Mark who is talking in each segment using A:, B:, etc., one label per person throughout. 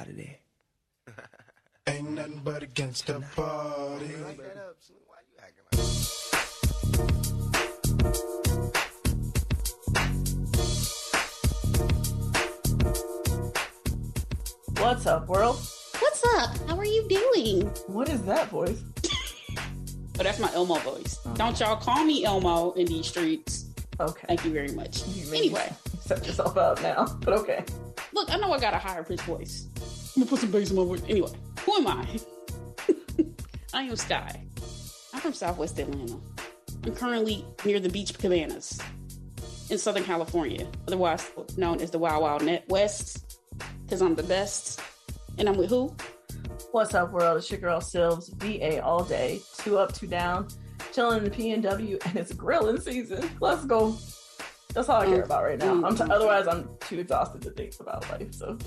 A: out of there.
B: Ain't nothing but against the party.
C: Why you acting like
D: What's up, world?
E: What's up? How are you doing?
D: What is that voice?
E: Oh, that's my Elmo voice. Don't y'all call me Elmo in these streets.
D: Okay.
E: Thank you very much. Anyway.
D: Set yourself up now, but okay.
E: Look, I know I got a higher pitched voice. Let me put some bass in my voice. Anyway, who am I? I am Sky. I'm from Southwest Atlanta. I'm currently near the Beach Cabanas in Southern California, otherwise known as the Wild Wild Net West, because I'm the best. And I'm with who?
D: What's up, world? It's your girl Sylvs, VA all day, 2 up, 2 down, chilling in the PNW, and it's grilling season. Let's go. That's all I care about right now. Otherwise, I'm too exhausted to think about life. So,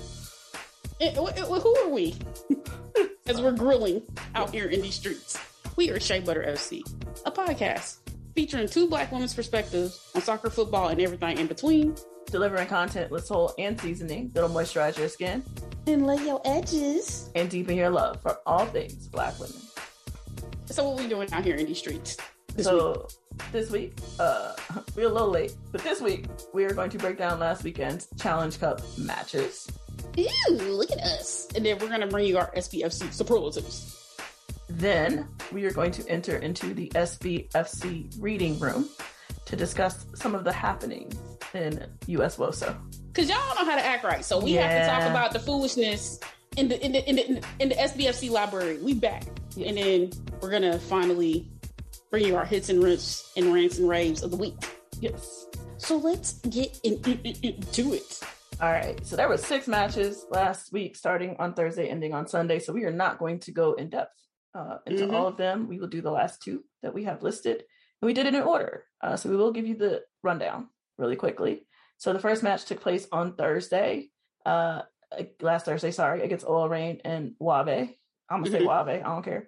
E: who are we? As we're grilling out here in these streets, we are Shea Butter FC, a podcast featuring 2 Black women's perspectives on soccer, football, and everything in between.
D: Delivering content with soul and seasoning that'll moisturize your skin
E: and lay your edges
D: and deepen your love for all things Black women.
E: So, what are we doing out here in these streets?
D: This week, we're a little late, but this week we are going to break down last weekend's Challenge Cup matches.
E: Ew, look at us. And then we're going to bring you our SBFC superlatives.
D: Then we are going to enter into the SBFC reading room to discuss some of the happenings in US WOSO.
E: Because y'all don't know how to act right, so we have to talk about the foolishness in the SBFC library. We back. Yes. And then we're going to finally bring you our hits and rants and raves of the week.
D: Yes.
E: So let's get into it.
D: All right. So there were 6 matches last week, starting on Thursday, ending on Sunday. So we are not going to go in depth into all of them. We will do the last 2 that we have listed. And we did it in order. So we will give you the rundown really quickly. So the first match took place on Thursday, last Thursday, against OL Reign and Wave. I'm going to say Wave. I don't care.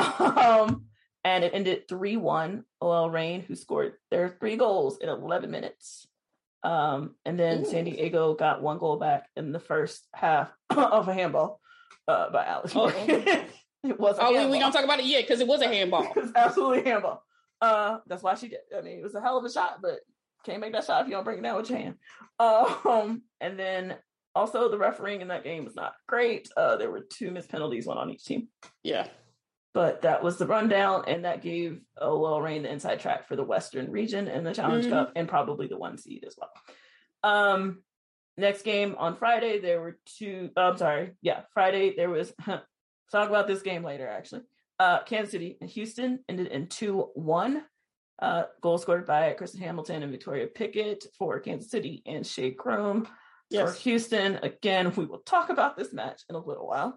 D: And it ended 3-1. OL Reign, who scored their 3 goals in 11 minutes. And then San Diego got 1 goal back in the first half of a handball by Alex. It was a handball.
E: We don't talk about it yet because it was a handball.
D: It was absolutely a handball. That's why she did. I mean, it was a hell of a shot, but can't make that shot if you don't bring it down with your hand. And then also the refereeing in that game was not great. There were 2 missed penalties, 1 on each team.
E: Yeah.
D: But that was the rundown, and that gave OL Reign the inside track for the Western region in the Challenge Cup, and probably the 1 seed as well. Next game on Friday, there were 2. Friday there was. Talk about this game later, actually. Kansas City and Houston ended in 2-1. Goal scored by Kristen Hamilton and Victoria Pickett for Kansas City, and Shea Kroom for Houston. Again, we will talk about this match in a little while.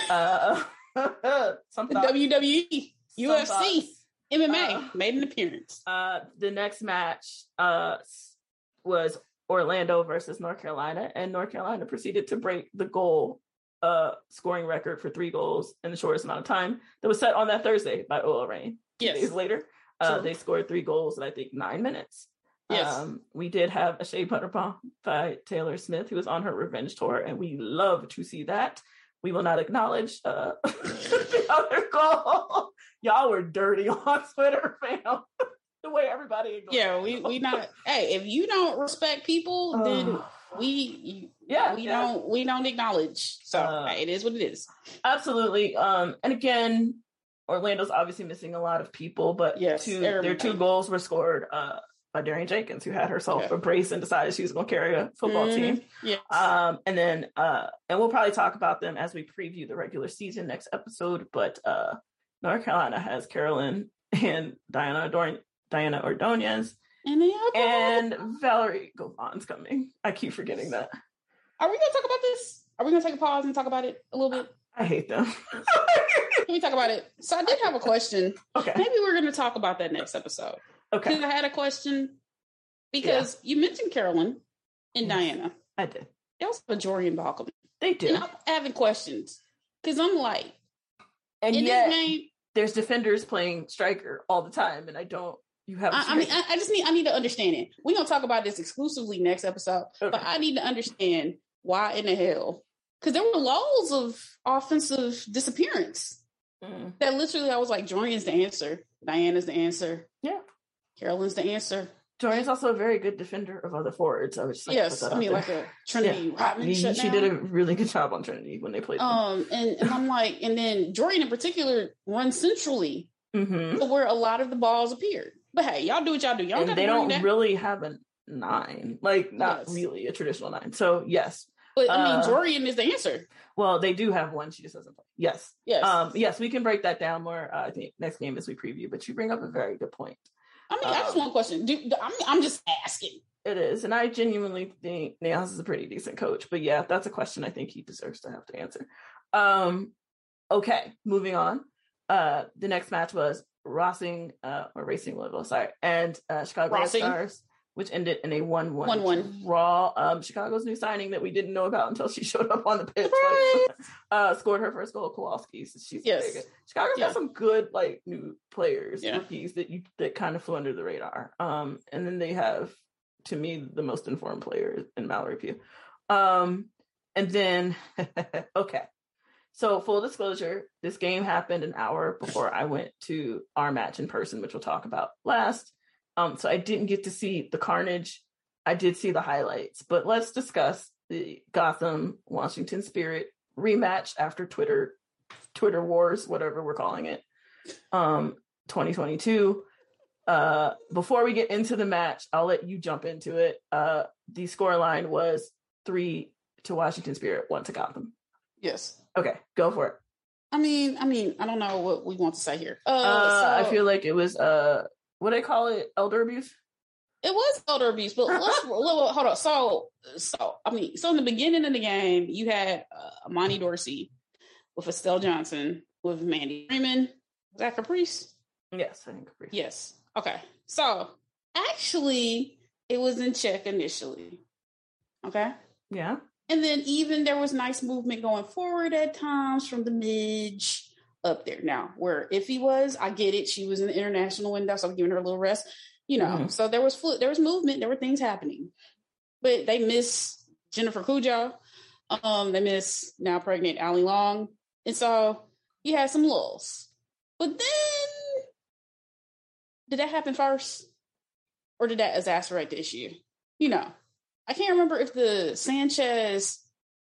E: WWE, UFC, MMA made an appearance.
D: The next match was Orlando versus North Carolina, and North Carolina proceeded to break the goal scoring record for 3 goals in the shortest amount of time that was set on that Thursday by OL Reign. 2 days later, they scored 3 goals in, I think, 9 minutes.
E: Yes.
D: We did have a Shea Butter bomb by Taylor Smith, who was on her revenge tour, and we love to see that. We will not acknowledge the other goal. Y'all were dirty on Twitter, fam. The way everybody ignored.
E: Yeah, we not. Hey, if you don't respect people, then we don't acknowledge. So it is what it is.
D: Absolutely. And again, Orlando's obviously missing a lot of people, but their 2 goals were scored by Darian Jenkins, who had herself a brace and decided she was going to carry a football team.
E: Yes.
D: And then, and we'll probably talk about them as we preview the regular season next episode. But North Carolina has Carolyn and Diana Ordonez and Valerie Govan's coming. I keep forgetting that.
E: Are we going to talk about this? Are we going to take a pause and talk about it a little bit?
D: I hate them.
E: Can we talk about it? So I did have a question.
D: Okay.
E: Maybe we're going to talk about that next episode.
D: Okay.
E: Because I had a question because you mentioned Carolyn and Diana.
D: I did.
E: They also have a Jorian Balcom.
D: They do.
E: And I'm having questions because I'm like,
D: and
E: in
D: yet
E: this game,
D: there's defenders playing striker all the time, and I don't. You have.
E: I need to understand it. We're gonna talk about this exclusively next episode, but I need to understand why in the hell Because there were loads of offensive disappearance. That literally, I was like, Jorian's the answer. Diana's the answer.
D: Yeah.
E: Carolyn's the answer.
D: Jorian's also a very good defender of other forwards. I was just like,
E: yes, I mean, like a Trinity Rodman shutdown.
D: She did a really good job on Trinity when they played them.
E: And I'm like, and then Jorian in particular runs centrally to where a lot of the balls appeared. But hey, y'all do what y'all do. Y'all
D: and they don't really have a 9, like not really a traditional 9. So yes.
E: But I mean, Jorian is the answer.
D: Well, they do have one. She just doesn't play. Yes.
E: Yes.
D: Yes, we can break that down more. I think next game as we preview. But you bring up a very good point.
E: I mean, I just want a question. I'm just asking.
D: It is, and I genuinely think Nails is a pretty decent coach. But yeah, that's a question I think he deserves to have to answer. Okay, moving on. The next match was Racing Louisville, and Chicago Red Stars, which ended in a 1-1 draw. Chicago's new signing that we didn't know about until she showed up on the pitch. Scored her first goal, Kowalski. So she's very good. Chicago's got some good new players, rookies that kind of flew under the radar. And then they have, to me, the most informed player in Mallory Pugh. And then, okay. So full disclosure, this game happened an hour before I went to our match in person, which we'll talk about last. So I didn't get to see the carnage. I did see the highlights, but let's discuss the Gotham Washington Spirit rematch after Twitter wars, whatever we're calling it, 2022. Before we get into the match, I'll let you jump into it. The scoreline was 3 to Washington Spirit, 1 to Gotham.
E: Yes.
D: Okay, go for it.
E: I mean, I don't know what we want to say here.
D: I feel like it was what do they call it? Elder abuse?
E: It was elder abuse, but let's hold on. So in the beginning of the game, you had Amani Dorsey with Estelle Johnson with Mandy Freeman. Was that Caprice?
D: Yes, I think Caprice.
E: Yes. Okay. So actually, it was in check initially. Okay.
D: Yeah.
E: And then even there was nice movement going forward at times from the midge up there. Now, where Iffy was, I get it. She was in the international window, so I'm giving her a little rest. So there was movement, there were things happening. But they miss Jennifer Cujo. They miss now pregnant Allie Long. And so you had some lulls. But then did that happen first? Or did that exacerbate the issue? I can't remember if the Sanchez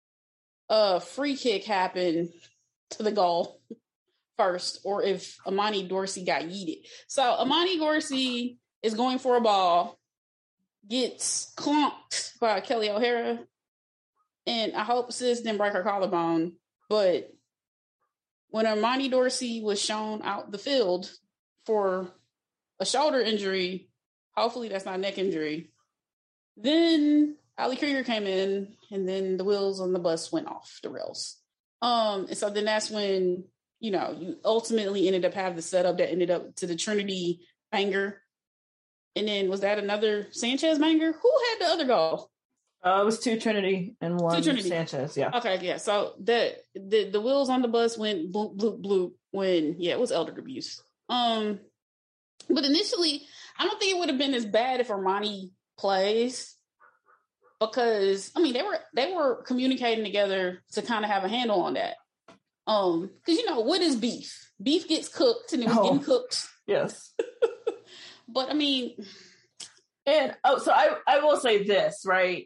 E: free kick happened to the goal first or if Amani Dorsey got yeeted. So Amani Dorsey is going for a ball, gets clunked by Kelly O'Hara, and I hope sis didn't break her collarbone, but when Amani Dorsey was shown out the field for a shoulder injury, hopefully that's not a neck injury, then Ali Krieger came in, and then the wheels on the bus went off the rails. And so then that's when, you ultimately ended up having the setup that ended up to the Trinity banger. And then was that another Sanchez banger? Who had the other goal?
D: It was 2 Trinity and 1 Sanchez. Yeah.
E: Okay. Yeah. So the wheels on the bus went bloop, bloop, bloop when, it was elder abuse. But initially, I don't think it would have been as bad if Armani plays, because they were communicating together to kind of have a handle on that. Because what is beef? Beef gets cooked, and it was getting cooked.
D: Yes.
E: But I mean,
D: and so I will say this, right?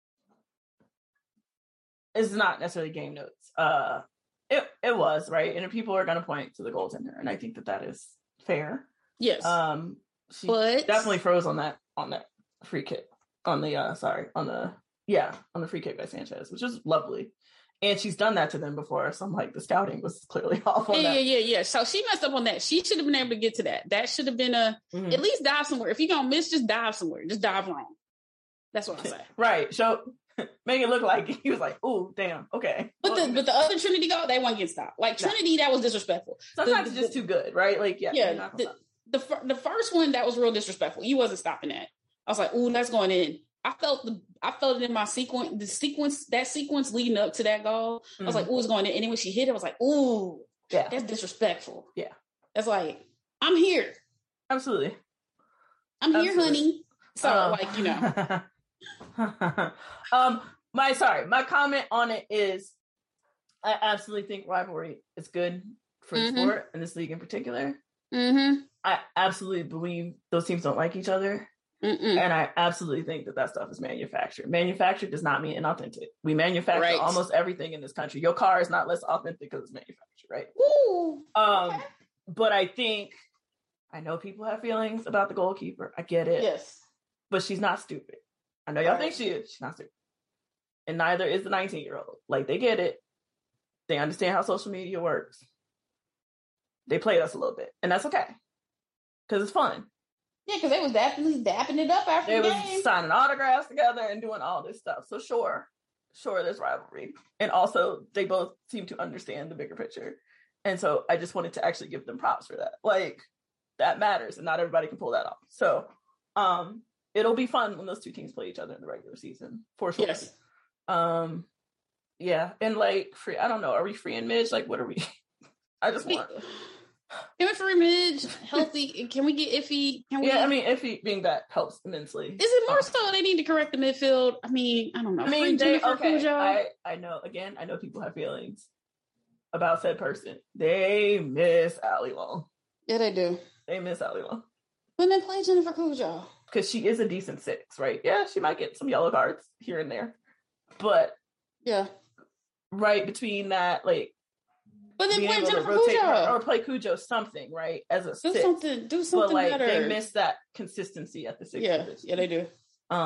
D: It's not necessarily game notes. It was right, and people are going to point to the goaltender, and I think that is fair.
E: Yes.
D: She definitely froze on that free kick on the free kick by Sanchez, which is lovely. And she's done that to them before. So I'm like, the scouting was clearly awful.
E: Yeah. So she messed up on that. She should have been able to get to that. That should have been at least dive somewhere. If you're going to miss, just dive somewhere. Just dive wrong. That's what I say.
D: Right. So make it look like he was like, "Ooh, damn, okay."
E: But the other Trinity goal, they won't get stopped. Like Trinity, that was disrespectful.
D: Sometimes it's just too good, right? Like,
E: the first one, that was real disrespectful. You wasn't stopping that. I was like, "Ooh, that's going in." I felt it in my sequence. That sequence leading up to that goal. I was like, "Ooh, it's going in." And then when she hit it, I was like, "Ooh, that's disrespectful." Yeah, that's like, I'm here.
D: Absolutely,
E: I'm here, honey. So,
D: my comment on it is I absolutely think rivalry is good for the sport and this league in particular. I absolutely believe those teams don't like each other. And I absolutely think that stuff is manufactured. Manufactured does not mean inauthentic. We manufacture almost everything in this country. Your car is not less authentic because it's manufactured, right?
E: Ooh, okay.
D: But I know people have feelings about the goalkeeper. I get it.
E: Yes.
D: But she's not stupid. I know y'all think she is. She's not stupid. And neither is the 19-year-old. Like, they get it. They understand how social media works. They played us a little bit. And that's okay. Because it's fun.
E: Yeah, because they was definitely dapping it up after the game.
D: They was signing autographs together and doing all this stuff. So sure, there's rivalry. And also, they both seem to understand the bigger picture. And so I just wanted to actually give them props for that. Like, that matters, and not everybody can pull that off. So it'll be fun when those two teams play each other in the regular season, for sure.
E: Yes.
D: Yeah, and like, free. I don't know. Are we free and Midge? Like, what are we? I just want.
E: Can we free Midge healthy? Can we get Iffy?
D: Yeah, I mean, Iffy being back helps immensely.
E: Is it more so they need to correct the midfield? I mean, I don't know.
D: I mean, I know. Again, I know people have feelings about said person. They miss Ali Long.
E: Yeah, they do.
D: They miss Ali Long.
E: When they play Jennifer Cujo,
D: because she is a decent 6, right? Yeah, she might get some yellow cards here and there, but
E: yeah,
D: right between that, like.
E: But then play Jennifer
D: Cujo or play Cujo something, right? As a
E: do
D: 6.
E: something
D: but like
E: better.
D: they miss that consistency at the 6.
E: Yeah, they do.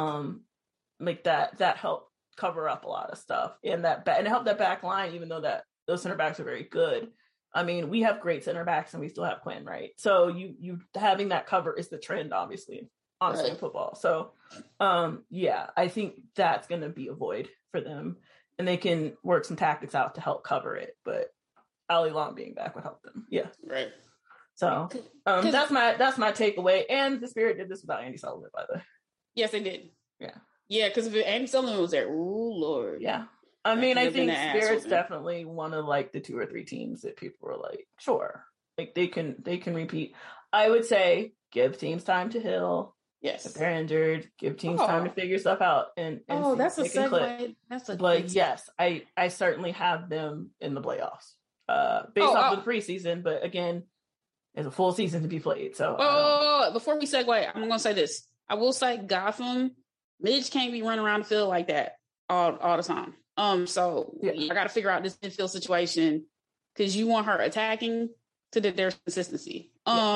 D: Like that helped cover up a lot of stuff, and and it helped that back line, even though that those center backs are very good. I mean, we have great center backs, and we still have Quinn, right? So you having that cover is the trend, honestly in football. So, yeah, I think that's going to be a void for them, and they can work some tactics out to help cover it, but. Ali Long being back would help them. Yeah.
E: Right.
D: So that's my takeaway. And the Spirit did this without Andy Sullivan, by the way.
E: Yes, they did.
D: Yeah.
E: Yeah, because if Andy Sullivan was there, oh Lord.
D: Yeah. I mean, I think Spirit's definitely one of like the 2 or 3 teams that people are like, sure. Like they can repeat. I would say give teams time to heal.
E: Yes.
D: If they're injured, give teams time to figure stuff out and
E: that's a segue.
D: But yes, I certainly have them in the playoffs. Based off of the preseason, but again, there's a full season to be played. So,
E: before we segue, I'm gonna say this. I will say Gotham, Midge can't be running around the field like that all the time. So I got to figure out this midfield situation because you want her attacking so that there's consistency.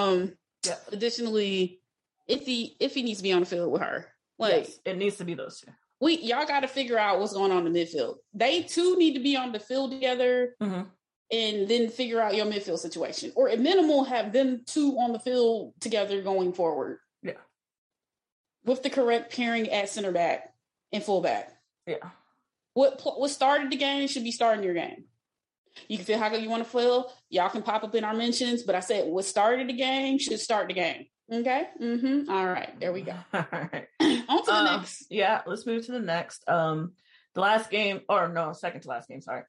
E: Additionally, Iffy needs to be on the field with her. Like
D: it needs to be those two.
E: Y'all got to figure out what's going on in the midfield. They too need to be on the field together. And then figure out your midfield situation. Or at minimal, have them two on the field together going forward.
D: Yeah.
E: With the correct pairing at center back and full back.
D: Yeah.
E: What started the game should be starting your game. You can feel how you want to feel. Y'all can pop up in our mentions. But I said what started the game should start the game. Okay? All right. There we go.
D: All right.
E: On to the next.
D: Yeah, let's move to the next. The last game, or no, second to last game, sorry.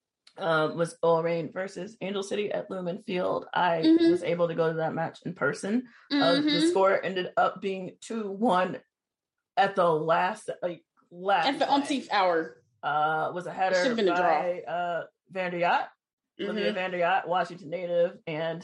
D: Was Lorraine versus Angel City at Lumen Field. I was able to go to that match in person. The score ended up being 2-1 at the last at the umpteenth hour. Was a header by Van der Yacht, Olivia Van der Yacht, Washington native, and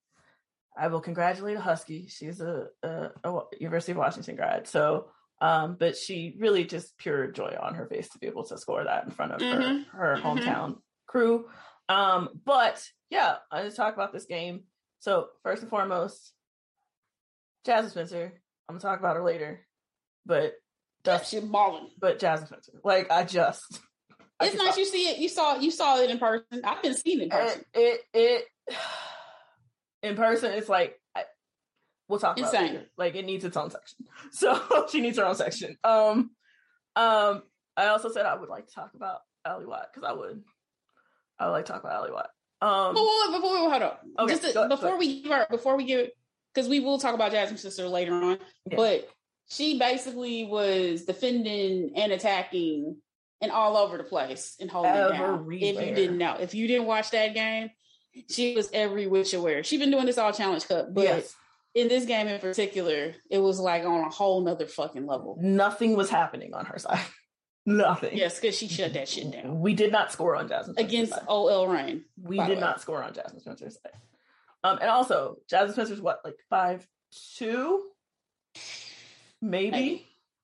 D: I will congratulate a Husky. She's a University of Washington grad. So, but she really just pure joy on her face to be able to score that in front of her hometown crew. But yeah, I just talk about this game. So first and foremost, Jasmine Spencer. I'm gonna talk about her later, but
E: she's balling.
D: But Jasmine Spencer, like
E: it's nice you see it. You saw it in person. I've been seeing it in person.
D: It in person. It's like we'll talk about
E: insane.
D: It. Like it needs its own section. So she needs her own section. I also said I would like to talk about Ally Watt because I would like to talk about Ally Watt.
E: Hold on.
D: Okay,
E: before we give, because we will talk about Jasmine's sister later on, but she basically was defending and attacking and all over the place and holding it down. If you didn't know, if you didn't watch that game, she was every which aware. She's been doing this all Challenge Cup, but in this game in particular, it was like on a whole nother fucking level.
D: Nothing was happening on her side. Nothing.
E: Yes, because she shut that shit down.
D: We did not score on Jasmine Spencer's
E: Against
D: side.
E: OL Reign.
D: We did not score on Jasmine Spencer's side. And also, Jasmine Spencer's what, like 5'2"? Maybe.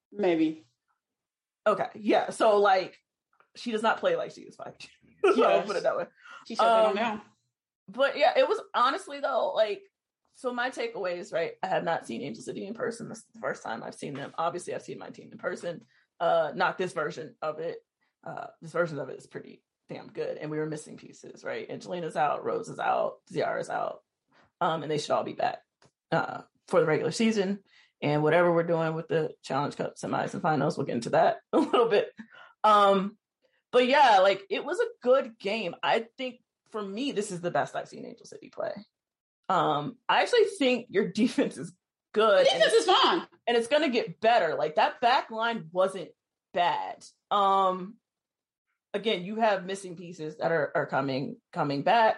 D: Okay, yeah. So like, she does not play like she is 5'2". So I'll put it that way.
E: She shut that down.
D: But yeah, it was honestly though, like, so my takeaways, right? I have not seen Angel City in person. This is the first time I've seen them. Obviously, I've seen my team in person. Not this version of it. This version of it is pretty damn good. And we were missing pieces, right? Angelina's out, Rose is out, Ziara's out. And they should all be back for the regular season. And whatever we're doing with the Challenge Cup semis and finals, we'll get into that a little bit. But yeah, like, it was a good game. I think for me, this is the best I've seen Angel City play. I actually think your defense is good.
E: Defense is fine.
D: And it's going to get better. Like, that back line wasn't bad. Again, you have missing pieces that are coming back.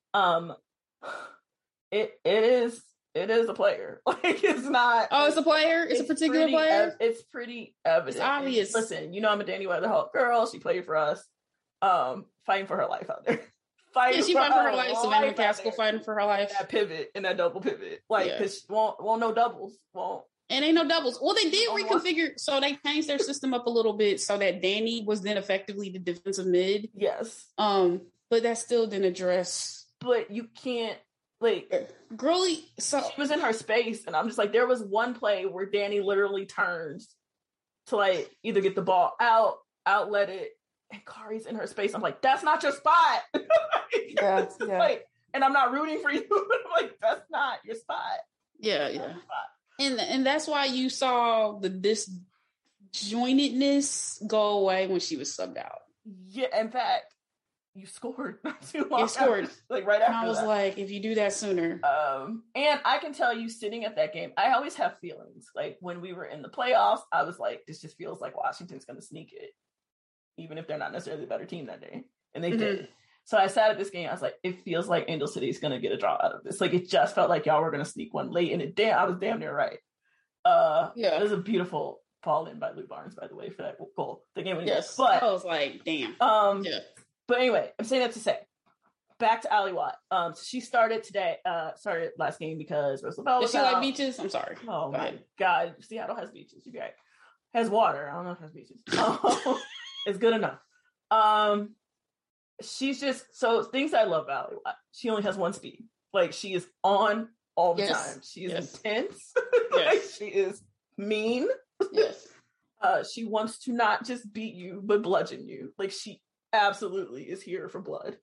D: It is a player. Like, it's not.
E: Oh, it's a player? It's a particular player?
D: It's pretty evident.
E: It's obvious.
D: Listen, you know I'm a Danny Weatherholt girl. She played for us. Fighting for her life out there.
E: She fighting for her life. Savannah McCaskill fighting for her life.
D: That pivot and that double pivot. Like, because won't no doubles. Won't.
E: And ain't no doubles. Well, they did reconfigure. So they changed their system up a little bit so that Danny was then effectively the defensive mid.
D: Yes.
E: But that still didn't address.
D: But you can't, like,
E: Girly. So
D: she was in her space, and I'm just like, there was one play where Danny literally turns to, like, either get the ball outlet it, and Kari's in her space. I'm like, that's not your spot.
E: Yeah.
D: Like, and I'm not rooting for you. I'm like, that's not your spot.
E: Yeah. And that's why you saw the disjointedness go away when she was subbed out.
D: Yeah, in fact, you scored not too long.
E: You scored.
D: Like, right after
E: and I was
D: that.
E: like, if you do that sooner.
D: And I can tell you, sitting at that game, I always have feelings. Like, when we were in the playoffs, I was like, this just feels like Washington's going to sneak it, even if they're not necessarily a better team that day. And they did. So I sat at this game. I was like, it feels like Angel City is going to get a draw out of this. Like, it just felt like y'all were going to sneak one late. And I was damn near right. It was a beautiful ball in by Lou Barnes, by the way, for that goal. The game winning.
E: Yes.
D: But
E: I was like, damn.
D: But anyway, I'm saying that to say, back to Ali Watt. So she started last game because Rose Lavelle was
E: Does she
D: out.
E: like beaches? I'm sorry.
D: Oh my God. Seattle has beaches. You'd be right. Has water. I don't know if it has beaches. It's good enough. She's just, so things I love about Ali Watt. She only has one speed. Like, she is on all the time. She is intense. Like, she is mean.
E: Yes.
D: She wants to not just beat you, but bludgeon you. Like, she absolutely is here for blood.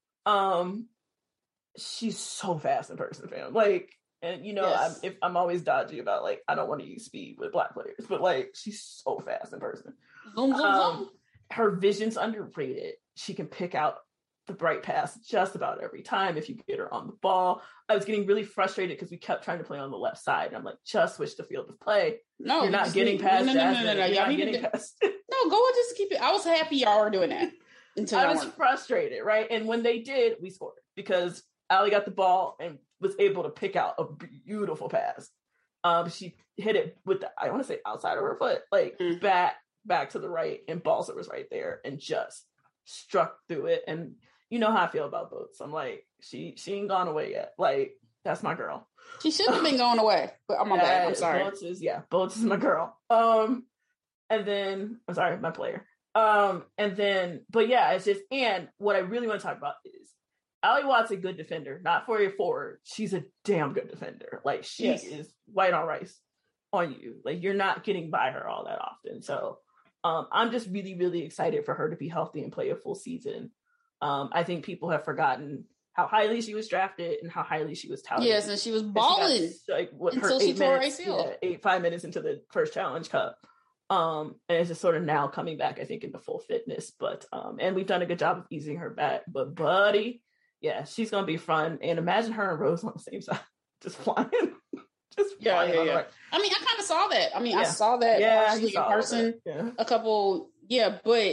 D: She's so fast in person, fam. Like, and you know, I'm always dodgy about, like, I don't want to use speed with Black players, but like, she's so fast in person. Her vision's underrated. She can pick out the bright pass just about every time if you get her on the ball. I was getting really frustrated because we kept trying to play on the left side. And I'm like, just switch the field of play.
E: No,
D: you're not getting past Jasmine.
E: No.
D: You're not getting past.
E: No, go and just keep it. I was happy y'all were doing that.
D: I was frustrated, right? And when they did, we scored because Ali got the ball and was able to pick out a beautiful pass. She hit it with the, I want to say outside of her foot, like back to the right, and Balser was right there and just struck through it. And you know how I feel about Boats. I'm like, she ain't gone away yet. Like, that's my girl.
E: She shouldn't have been going away, but I'm on back. I'm sorry.
D: Boats is my girl. And then I'm sorry, my player. And then, but yeah, it's just, and what I really want to talk about is Ali Watt's a good defender, not for a forward. She's a damn good defender. Like, she is white on rice on you. Like, you're not getting by her all that often. So I'm just really, really excited for her to be healthy and play a full season. I think people have forgotten how highly she was drafted and how highly she was touted.
E: Yes, and she was balling until she tore her ACL.
D: 5 minutes into the first Challenge Cup. And it's just sort of now coming back, I think, into full fitness. But and we've done a good job of easing her back. But buddy, yeah, she's gonna be fun. And imagine her and Rose on the same side, just flying. Flying on the right.
E: I mean, I kind of saw that. I mean, I saw that actually in person a couple, but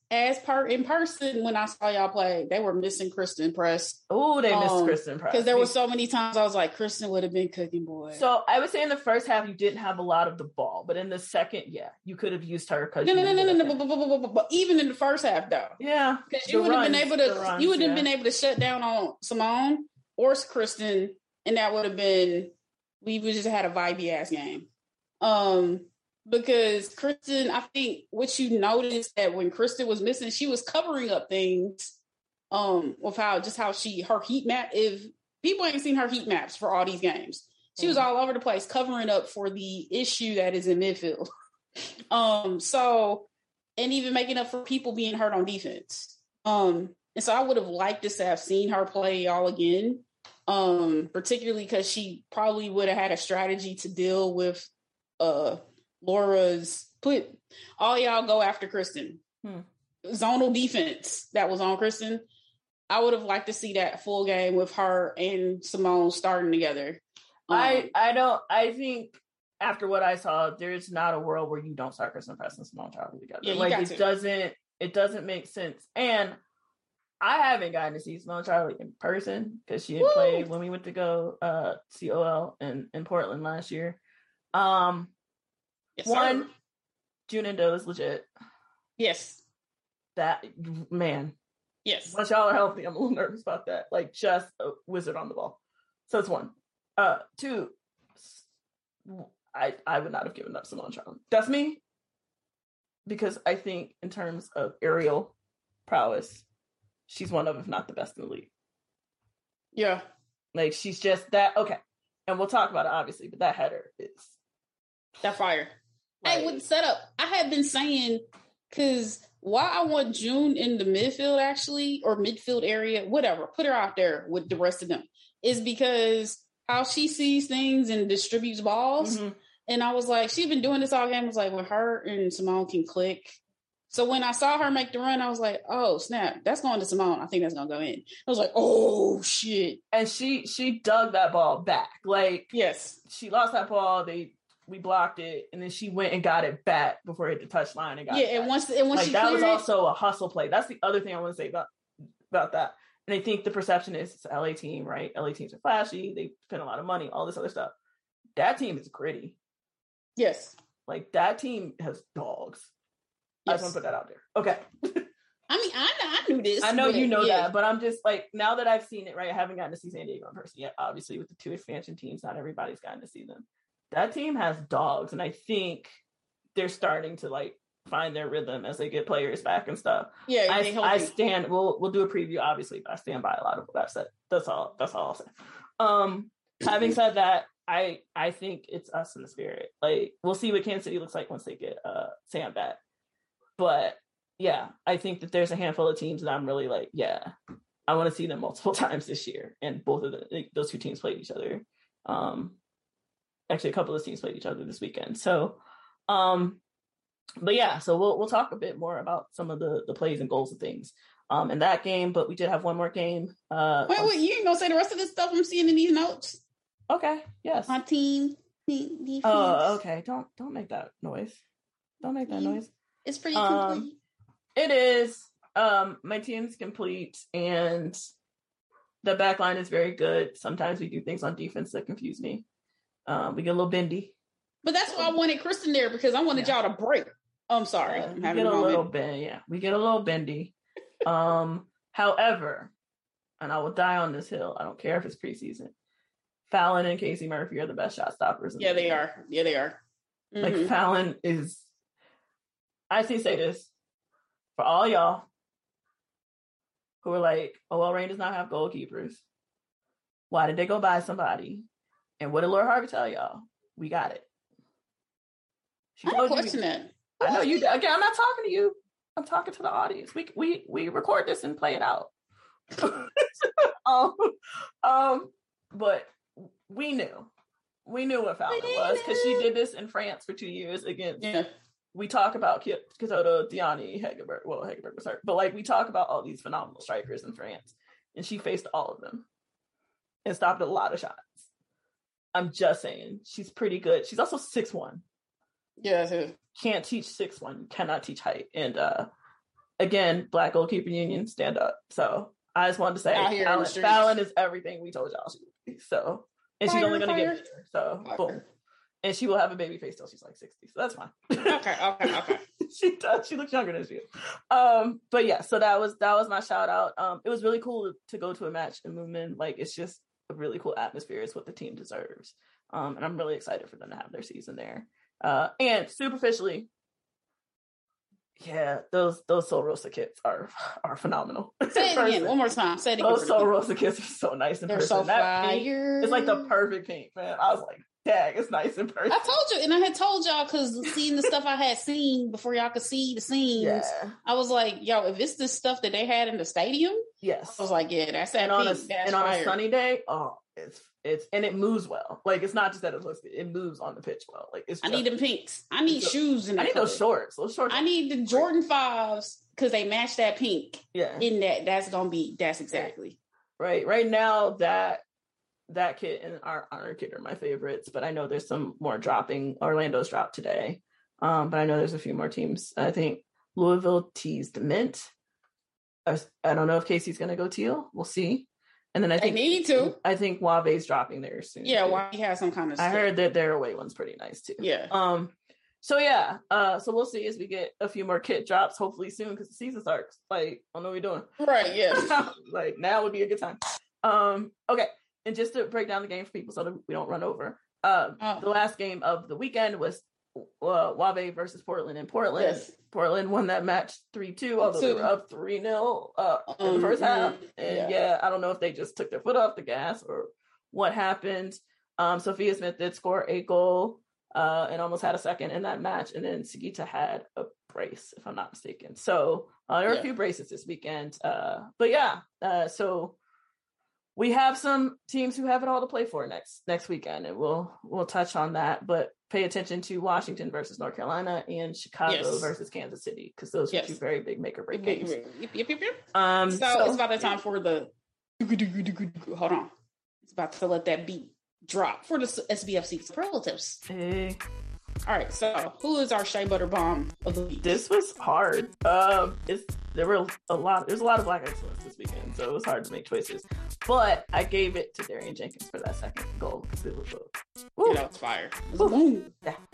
E: in person when I saw y'all play, they were missing Kristen Press.
D: Oh, they missed Kristen Press.
E: Because there were so many times I was like, Kristen would have been cooking, boy.
D: So I would say in the first half, you didn't have a lot of the ball. But in the second, yeah, you could have used her.
E: No. But even in the first half, though.
D: Yeah.
E: Because you would have been able to shut down on Simone or Kristen, and that would have been, we would just had a vibey ass game. Because Kristen, I think what you noticed that when Kristen was missing, she was covering up things with how her heat map. If people ain't seen her heat maps for all these games, she was all over the place covering up for the issue that is in midfield. So, and even making up for people being hurt on defense. And so I would have liked to have seen her play all again, particularly because she probably would have had a strategy to deal with Laura's put all y'all go after Kristen. Zonal defense that was on Kristen. I would have liked to see that full game with her and Simone starting together.
D: I think after what I saw, there's not a world where you don't start Kristen Press and Simone Charlie together.
E: Yeah,
D: like it doesn't make sense. And I haven't gotten to see Simone Charlie in person because she didn't play when we went to go COL in Portland last year.
E: Yes,
D: one, June Endo is legit.
E: Yes.
D: That, man.
E: Yes.
D: Once y'all are healthy, I'm a little nervous about that. Like, just a wizard on the ball. So it's one. Two, I would not have given up Simone Charlie. That's me. Because I think in terms of aerial prowess, she's one of, if not the best in the league.
E: Yeah.
D: Like, she's just that, okay. And we'll talk about it, obviously, but that header is...
E: That fire. Hey, with the setup, I had been saying, because why I want June in the midfield, actually, or midfield area, whatever, put her out there with the rest of them, is because how she sees things and distributes balls. Mm-hmm. And I was like, she's been doing this all game. I was like, when her and Simone can click. So when I saw her make the run, I was like, oh, snap, that's going to Simone. I think that's going to go in. I was like, oh, shit.
D: And she dug that ball back. Like,
E: yes,
D: she lost that ball. We blocked it, and then she went and got it back before it hit the touchline and got it back.
E: And once
D: like,
E: she
D: that was
E: it,
D: also a hustle play. That's the other thing I want to say about that. And I think the perception is it's an LA team, right? LA teams are flashy. They spend a lot of money, all this other stuff. That team is gritty.
E: Yes.
D: Like, that team has dogs. Yes. I just want to put that out there. Okay.
E: I mean, I knew this.
D: I know you know that, but I'm just like, now that I've seen it, right? I haven't gotten to see San Diego in person yet. Obviously, with the 2 expansion teams, not everybody's gotten to see them. That team has dogs, and I think they're starting to like find their rhythm as they get players back and stuff.
E: Yeah,
D: I stand. We'll do a preview, obviously, but I stand by a lot of what I've said. That's all I'll say. Having said that, I think it's us in the spirit. Like, we'll see what Kansas City looks like once they get Sam back. But yeah, I think that there's a handful of teams that I'm really like, yeah, I want to see them multiple times this year, and both of those two teams played each other. Actually, a couple of teams played each other this weekend. So, but yeah, so we'll talk a bit more about some of the plays and goals and things in that game. But we did have one more game.
E: Wait, you ain't gonna say the rest of this stuff I'm seeing in these notes?
D: Okay. Yes.
E: My team defense.
D: Oh, okay. Don't make that noise. Don't make that noise.
E: It's pretty complete.
D: It is. My team's complete, and the back line is very good. Sometimes we do things on defense that confuse me. We get a little bendy.
E: But that's why I wanted Kristen there, because I wanted y'all to break. I'm sorry.
D: We get a little bendy. However, and I will die on this hill, I don't care if it's preseason, Fallon and Casey Murphy are the best shot stoppers.
E: Yeah, they are. Mm-hmm.
D: Like, Fallon is, I say this, for all y'all who are like, oh, well, Reign does not have goalkeepers. Why did they go buy somebody? And what did Laura Harvey tell y'all? We got it.
E: I don't question that.
D: I know you. Again, I'm not talking to you. I'm talking to the audience. We record this and play it out. But we knew what Fallon was, because she did this in France for 2 years against. Yeah. We talk about Katoto, Diani, Hegerberg. Well, Hegerberg was hurt, but like, we talk about all these phenomenal strikers in France, and she faced all of them and stopped a lot of shots. I'm just saying, she's pretty good. She's also 6'1".
E: Yeah, too.
D: Can't teach 6'1". Cannot teach height. And again, Black Goalkeeper Union, stand up. So I just wanted to
E: Out
D: say,
E: here in the streets.
D: Fallon is everything we told y'all she would be. So, and she's
E: Fire,
D: only going to
E: fire.
D: get better. So,
E: Fire.
D: boom. And she will have a baby face till she's like 60. So that's fine.
E: Okay.
D: She does. She looks younger than she is. But yeah, so that was my shout out. It was really cool to go to a match in Moomin. Like, it's just a really cool atmosphere. It's what the team deserves. And I'm really excited for them to have their season there. And superficially, yeah, those Soul Rosa kits are phenomenal.
E: Say it again one more time. Say it again.
D: Those Soul Rosa kits are so nice in
E: They're
D: person.
E: so
D: That pink,
E: fire.
D: it's like the perfect pink, man. I was like, dang, it's nice in person.
E: I told you, and I had told y'all because seeing the stuff I had seen before y'all could see the scenes,
D: Yeah.
E: I was like, yo, if it's the stuff that they had in the stadium,
D: Yes.
E: I was like, yeah, that's that
D: And on
E: pink. That's
D: on a
E: fire.
D: sunny day, oh, it's and it moves well. Like, it's not just that it looks good, it moves on the pitch well. Like, it's
E: I need them pinks. I need
D: So-
E: shoes in
D: I
E: that
D: need
E: color.
D: those shorts. Those shorts.
E: I need the Jordan 5s because they match that pink
D: yeah.
E: in that. That's exactly.
D: Right now that kit and our honor kit are my favorites, but I know there's some more dropping. Orlando's dropped today. But I know there's a few more teams. I think Louisville teased mint. I don't know if Casey's gonna go teal. We'll see. And then I
E: They
D: think
E: need to.
D: I think Wave's dropping there soon.
E: Yeah,
D: too.
E: why he has some kind of
D: I
E: stick.
D: heard that their away one's pretty nice too.
E: Yeah.
D: So yeah, so we'll see as we get a few more kit drops, hopefully soon, because the season starts. Like, I don't know what we're doing.
E: Right, yeah.
D: Like, now would be a good time. Okay, and just to break down the game for people so that we don't run over. The last game of the weekend was Wave versus Portland in Portland.
E: Yes.
D: Portland won that match 3-2, although they were up 3-0 in the first half. And yeah, I don't know if they just took their foot off the gas or what happened. Sophia Smith did score a goal and almost had a second in that match. And then Sagita had a brace, if I'm not mistaken. So there were a few braces this weekend. But yeah, so we have some teams who have it all to play for next weekend, and we'll touch on that. But pay attention to Washington versus North Carolina and Chicago versus Kansas City, because those are two very big make or break games.
E: Yep.
D: So
E: it's about that time for the hold on. It's about to let that beat drop for the SBFC superlatives.
D: Hey.
E: All right, so who is our Shea Butter Bomb of the week?
D: This was hard. There's a lot of Black excellence this weekend, so it was hard to make choices. But I gave it to Darian Jenkins for that second goal because it was
E: that was fire. It was a boom.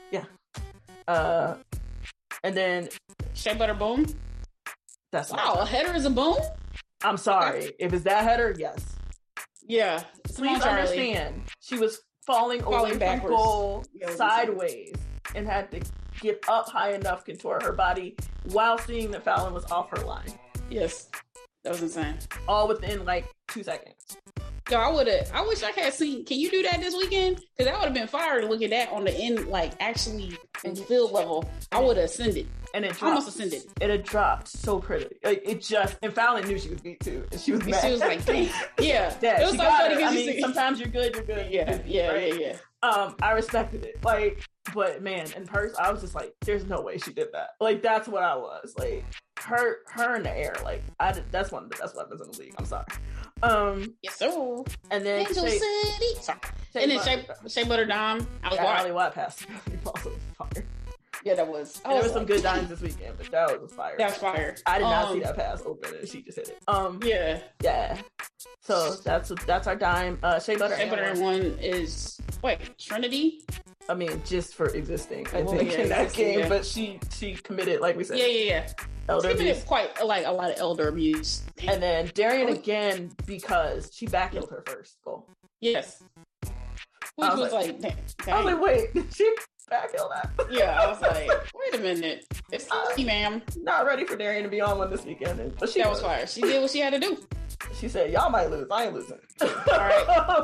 D: Yeah. And then
E: Shea Butter Boom.
D: That's
E: a header is a boom.
D: I'm sorry if it's that header. Yes.
E: Yeah.
D: Please understand, she was falling away
E: backwards.
D: from goal sideways and had to get up high enough, contour her body while seeing that Fallon was off her line.
E: Yes, that was insane.
D: All within like 2 seconds.
E: Yo, I wish I had seen. Can you do that this weekend? Because that would have been fire to look at that on the end, like actually in field level. I would have ascended.
D: And it dropped.
E: Almost ascended.
D: It had dropped so pretty. And Fallon knew she was beat too. And she was mad.
E: She was like, damn. Yeah.
D: Yeah,
E: It was
D: she
E: so
D: got
E: funny
D: her. I
E: because
D: mean, sometimes you're good, you're good.
E: Yeah.
D: I respected it. Like, but man, in person, I was just like, there's no way she did that. Like, that's what I was. Like, her in the air. Like, that's one of the best weapons in the league. I'm sorry.
E: Yes, sir.
D: And then
E: Angel City. Sorry. And then Shea Butter Dime. I was
D: Riley Watt passed. Also fire.
E: Yeah, that was.
D: There was some good dimes this weekend, but that was fire.
E: That's fire.
D: I did not see that pass open, and she just hit it. Yeah. So that's our dime. Shea Butter
E: and one is Trinity.
D: I mean, just for existing, I think in that game, but she committed, like we said.
E: Yeah.
D: Elder
E: she
D: abuse.
E: committed quite like a lot of elder abuse.
D: And then Darian again because she backheeled her first goal.
E: Yes. Which was like, dang.
D: I was like, wait, did she backheel that?
E: Yeah, I was like, wait a minute. It's me, ma'am.
D: Not ready for Darian to be on one this weekend. But
E: that was fire. She did what she had to do.
D: She said, y'all might lose. I ain't losing.
E: All right.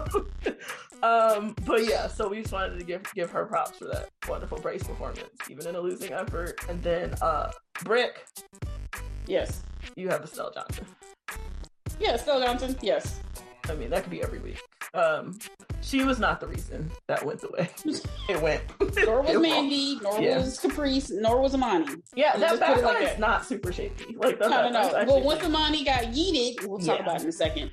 D: But yeah, so we just wanted to give her props for that wonderful brace performance, even in a losing effort. And then Brick.
E: Yes.
D: You have Estelle Johnson.
E: Yeah, Estelle Johnson. Yes.
D: I mean, that could be every week. She was not the reason that went the way it went.
E: Nor was Mandy, nor was Caprice, nor was Amani.
D: Yeah, that back line is
E: that.
D: not super shaky. Like, no.
E: But once Amani got yeeted, we'll talk about it in a second.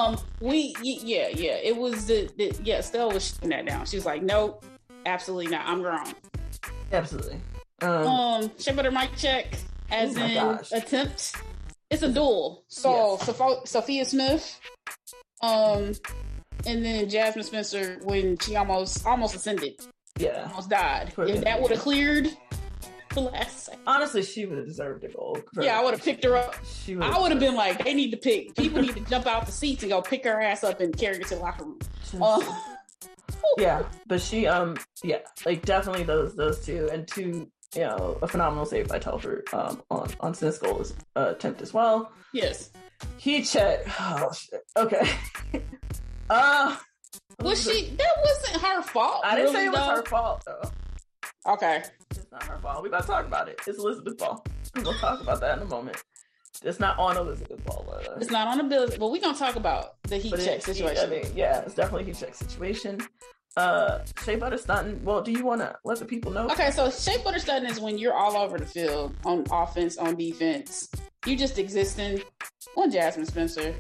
E: It was Estelle was shutting that down. She was like, nope, absolutely not. I'm grown.
D: Absolutely.
E: Shea Butter mic check. as
D: Oh my
E: in
D: gosh.
E: attempt. It's a duel. So
D: Yes.
E: Sophia Smith, and then Jasmine Spencer when she almost ascended,
D: Yeah.
E: almost died.
D: Poor
E: If that
D: baby.
E: would have cleared the last second.
D: Honestly, she would have deserved a gold.
E: Yeah, I would have picked her up.
D: She
E: I would have been like, they need to pick. People need to jump out the seats and go pick her ass up and carry her to the locker room.
D: Yeah, but she, like definitely those two, and two, a phenomenal save by Telford on Smith's goal attempt as well.
E: Yes.
D: He checked. Oh shit. Okay.
E: That wasn't her fault.
D: I didn't say it was
E: though.
D: her fault though.
E: Okay.
D: It's not her fault. We about to talk about it. It's Elizabeth's fault. We're gonna talk about that in a moment. It's not on Elizabeth's fault.
E: It's not on the bill, but we're gonna talk about the heat check situation.
D: It's definitely a heat check situation. Shea Butter stunting. Well, do you want to let the people know?
E: Okay, so Shea Butter stunting is when you're all over the field on offense, on defense. You just existing. On Jasmine Spencer,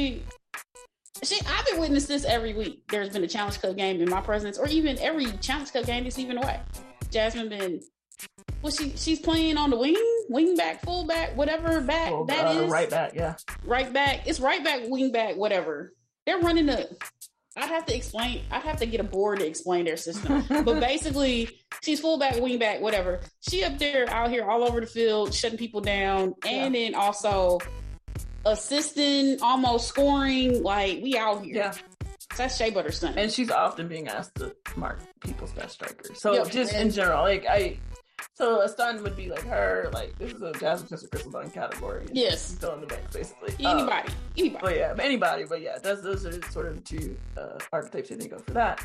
E: I've been witnessing this every week. There's been a Challenge Cup game in my presence, or even every Challenge Cup game that's even away. Jasmine been, she's playing on the wing back, full back, whatever back that is.
D: Right back, yeah.
E: Right back. It's right back, wing back, whatever. They're running I'd have to get a board to explain their system. But basically, she's fullback, wingback, whatever. She up there out here all over the field, shutting people down, and then also assisting, almost scoring. Like, we out here.
D: Yeah.
E: So that's Shea Butter stunting.
D: And she's often being asked to mark people's best strikers. So in general, so a stun would be like her, like this is a Jasmine Spencer Crystal Dunn category.
E: Yes.
D: Fill in the banks, basically.
E: Anybody.
D: But yeah, those are sort of the two archetypes I think of for that.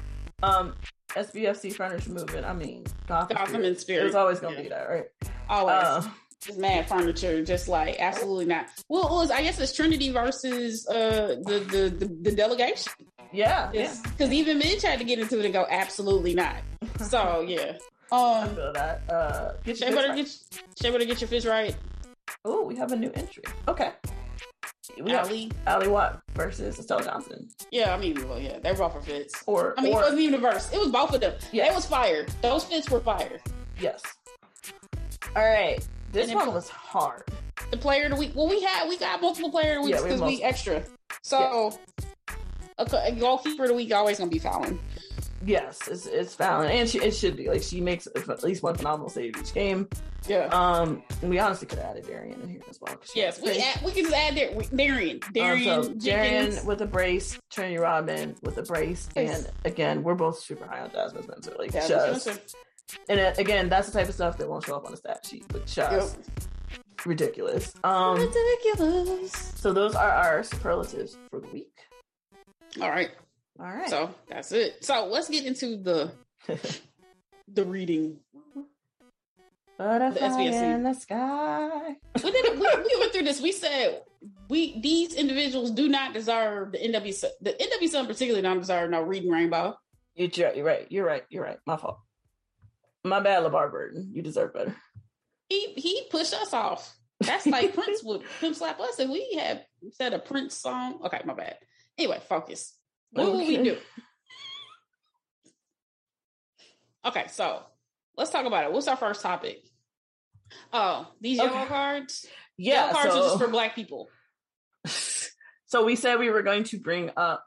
D: SBFC furniture movement, I mean, Gotham and Spirit. It's always going to be that, right?
E: Always. Just mad furniture, just like absolutely not. Well, I guess it's Trinity versus the delegation.
D: Yeah.
E: Because even Midge had to get into it and go, absolutely not. So, yeah.
D: I feel that.
E: Shea Butter, get your fish right.
D: Oh, we have a new entry. Okay. We have Allie Watt versus Estella Johnson.
E: Yeah, I mean, they're both for fits.
D: It
E: wasn't even a verse. It was both of them.
D: Yeah.
E: It was fire. Those fits were fire.
D: Yes. All right. This one was hard.
E: The player of the week. Well, we got multiple player of the weeks because we extra. So, a goalkeeper of the week always gonna be Fallon.
D: Yes, it's Fallon, and it should be like she makes at least one phenomenal save each game.
E: Yeah.
D: And we honestly could have added Darian in here as well.
E: Yes, we can just add Darian.
D: Darian with a brace, Trinity Rodman with a brace, and again, we're both super high on Jasmine Spencer. And again, that's the type of stuff that won't show up on the stat sheet, but just ridiculous.
E: Ridiculous.
D: So those are our superlatives for the week.
E: All right. So that's it. So let's get into the reading.
D: Butterfly in the sky.
E: We went through this. We said these individuals do not deserve the NWSL. The NWSL particularly don't deserve no reading rainbow.
D: You're right. My fault. My bad, LeVar Burton. You deserve better.
E: He pushed us off. That's like Prince would pimp slap us if we had said a Prince song. Okay, my bad. Anyway, focus. What would we do? Okay, so let's talk about it. What's our first topic? Oh, these yellow cards?
D: Yeah.
E: Yellow cards are just for Black people.
D: So we said we were going to bring up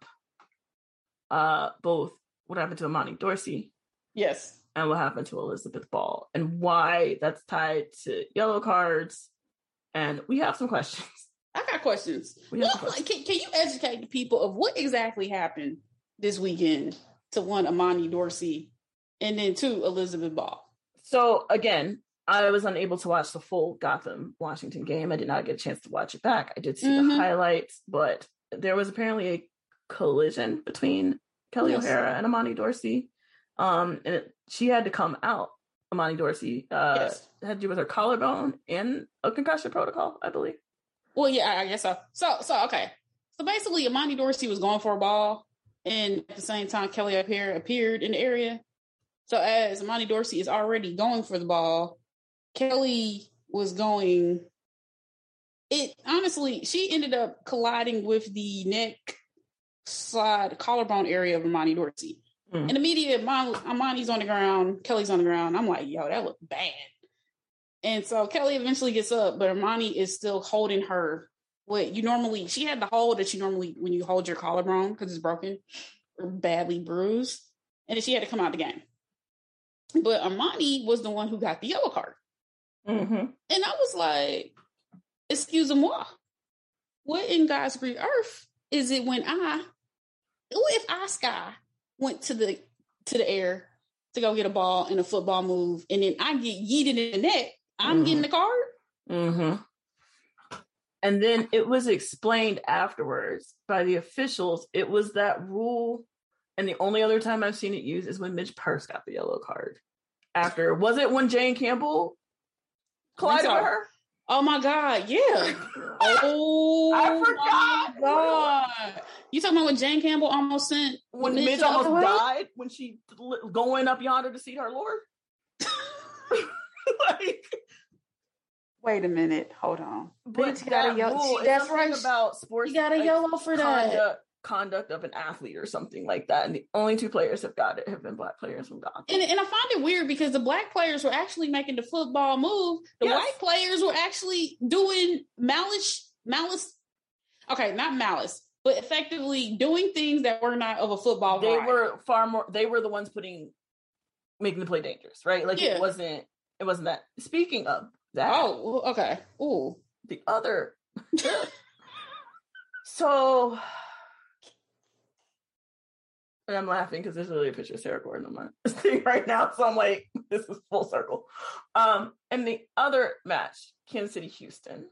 D: both what happened to Amani Dorsey.
E: Yes.
D: And what happened to Elizabeth Ball and why that's tied to yellow cards. And we have some questions.
E: I got questions. Can you educate the people of what exactly happened this weekend to one Amani Dorsey and then two Elizabeth Ball?
D: So again, I was unable to watch the full Gotham Washington game. I did not get a chance to watch it back. I did see the highlights, but there was apparently a collision between Kelly O'Hara and Amani Dorsey. She had to come out. Amani Dorsey had to do with her collarbone and a concussion protocol, I believe.
E: Well, yeah, I guess so. So okay. So basically, Amani Dorsey was going for a ball, and at the same time, Kelly O'Hara appeared in the area. So as Amani Dorsey is already going for the ball, Kelly was going. She ended up colliding with the neck slide collarbone area of Amani Dorsey. In the media, Amani's on the ground, Kelly's on the ground. I'm like, yo, that looked bad. And so Kelly eventually gets up, but Armani is still holding her. She had the hold that you normally, when you hold your collarbone because it's broken or badly bruised. And then she had to come out the game. But Armani was the one who got the yellow card.
D: Mm-hmm.
E: And I was like, excuse-moi. What in God's green earth is it if I, Sky, went to the air to go get a ball in a football move, and then I get yeeted in the net, I'm getting the card?
D: Mm-hmm. And then it was explained afterwards by the officials. It was that rule, and the only other time I've seen it used is when Mitch Purse got the yellow card. Was it when Jane Campbell collided with her?
E: Oh my God, yeah. Oh,
D: I forgot.
E: My God. You talking about when Jane Campbell almost sent
D: when Mitch almost died when she going up yonder to see her Lord? Like,
E: wait a minute, hold on.
D: But that rule,
E: that's right.
D: About sports,
E: you got a yellow for that.
D: Conduct of an athlete or something like that, and the only two players have been Black players who got it.
E: And I find it weird because the Black players were actually making the football move. The white players were actually doing malice. Okay, not malice, but effectively doing things that were not of a football.
D: They were far more. They were the ones making the play dangerous, right? Like it wasn't that. Speaking of that,
E: oh, okay. Ooh,
D: the other. So. And I'm laughing because there's really a picture of Sarah Gordon on my thing right now. So I'm like, this is full circle. And the other match, Kansas City, Houston.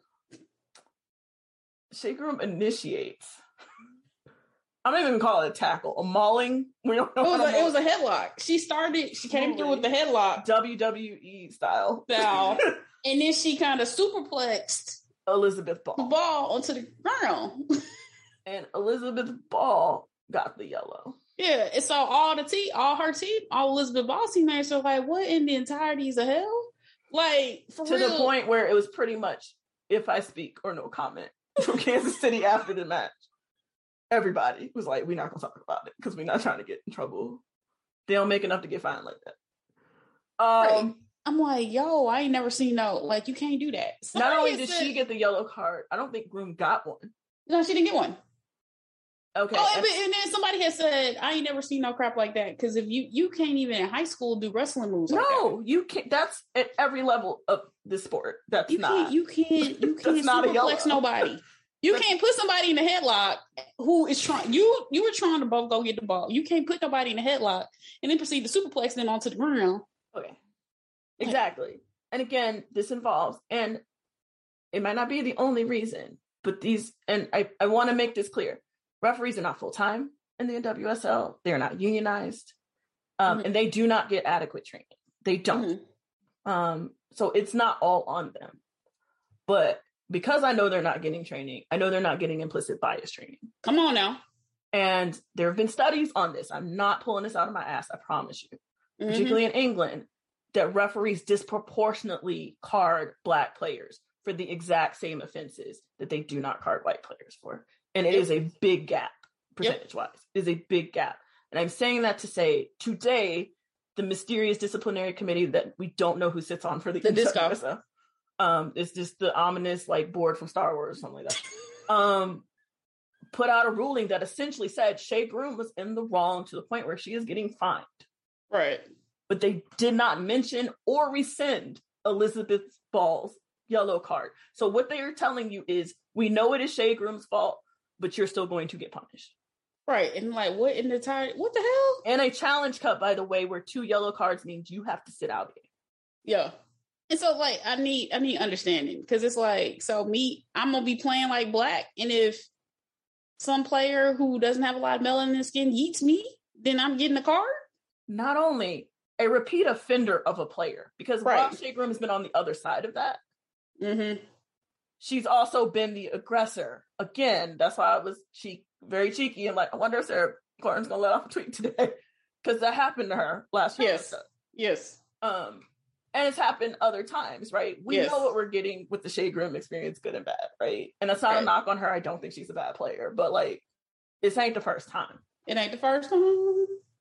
D: Shea Groom initiates. I'm not even gonna call it a tackle, a mauling. We don't know.
E: It was a headlock. She came through with the headlock.
D: WWE style.
E: And then she kind of superplexed
D: Elizabeth Ball.
E: The ball onto the ground.
D: And Elizabeth Ball got the yellow.
E: Yeah, and so all Elizabeth Ball's teammates are like, what in the entireties of hell? Like, for real.
D: To the point where it was pretty much, if I speak or no comment from Kansas City after the match. Everybody was like, we're not going to talk about it because we're not trying to get in trouble. They don't make enough to get fined like that.
E: Right. I'm like, yo, I ain't never seen you can't do that.
D: Not only did she get the yellow card, I don't think Groom got one.
E: No, she didn't get one.
D: Okay.
E: Oh, and then somebody had said, I ain't never seen no crap like that. Because if you can't even in high school do wrestling moves like that.
D: You can't. That's at every level of the sport. You can't
E: superplex nobody. You can't put somebody in a headlock who is trying. You were trying to both go get the ball. You can't put nobody in a headlock and then proceed to superplex them onto the ground.
D: Okay. Exactly. And again, this involves, and it might not be the only reason, but I want to make this clear. Referees are not full-time in the NWSL. They're not unionized. And they do not get adequate training. They don't. So it's not all on them. But because I know they're not getting training, I know they're not getting implicit bias training.
E: Come on now.
D: And there have been studies on this. I'm not pulling this out of my ass, I promise you. Particularly in England, that referees disproportionately card Black players for the exact same offenses that they do not card white players for. And it is a big gap, percentage-wise. It is a big gap. And I'm saying that to say, today, the mysterious disciplinary committee that we don't know who sits on for the
E: DISCO.
D: It's just the ominous board from Star Wars or something like that. Put out a ruling that essentially said Shea Groom was in the wrong to the point where she is getting fined.
E: Right.
D: But they did not mention or rescind Elizabeth Ball's yellow card. So what they are telling you is, we know it is Shea Groom's fault, but you're still going to get punished. Right.
E: And what the hell?
D: And a challenge cut, by the way, where 2 yellow cards means you have to sit out again.
E: Yeah. And so I need understanding, because it's I'm going to be playing like Black. And if some player who doesn't have a lot of melanin in his skin yeets me, then I'm getting a card.
D: Not only a repeat offender of a player, because while Shea Groom has been on the other side of that, she's also been the aggressor. Again, that's why I was very cheeky and I wonder if Sarah Clark's gonna let off a tweet today, because that happened to her last year.
E: Yes.
D: And it's happened other times, right? We know what we're getting with the Shea Groom experience, good and bad, right? And that's not a knock on her. I don't think she's a bad player, but this ain't the first time.
E: It ain't the first time.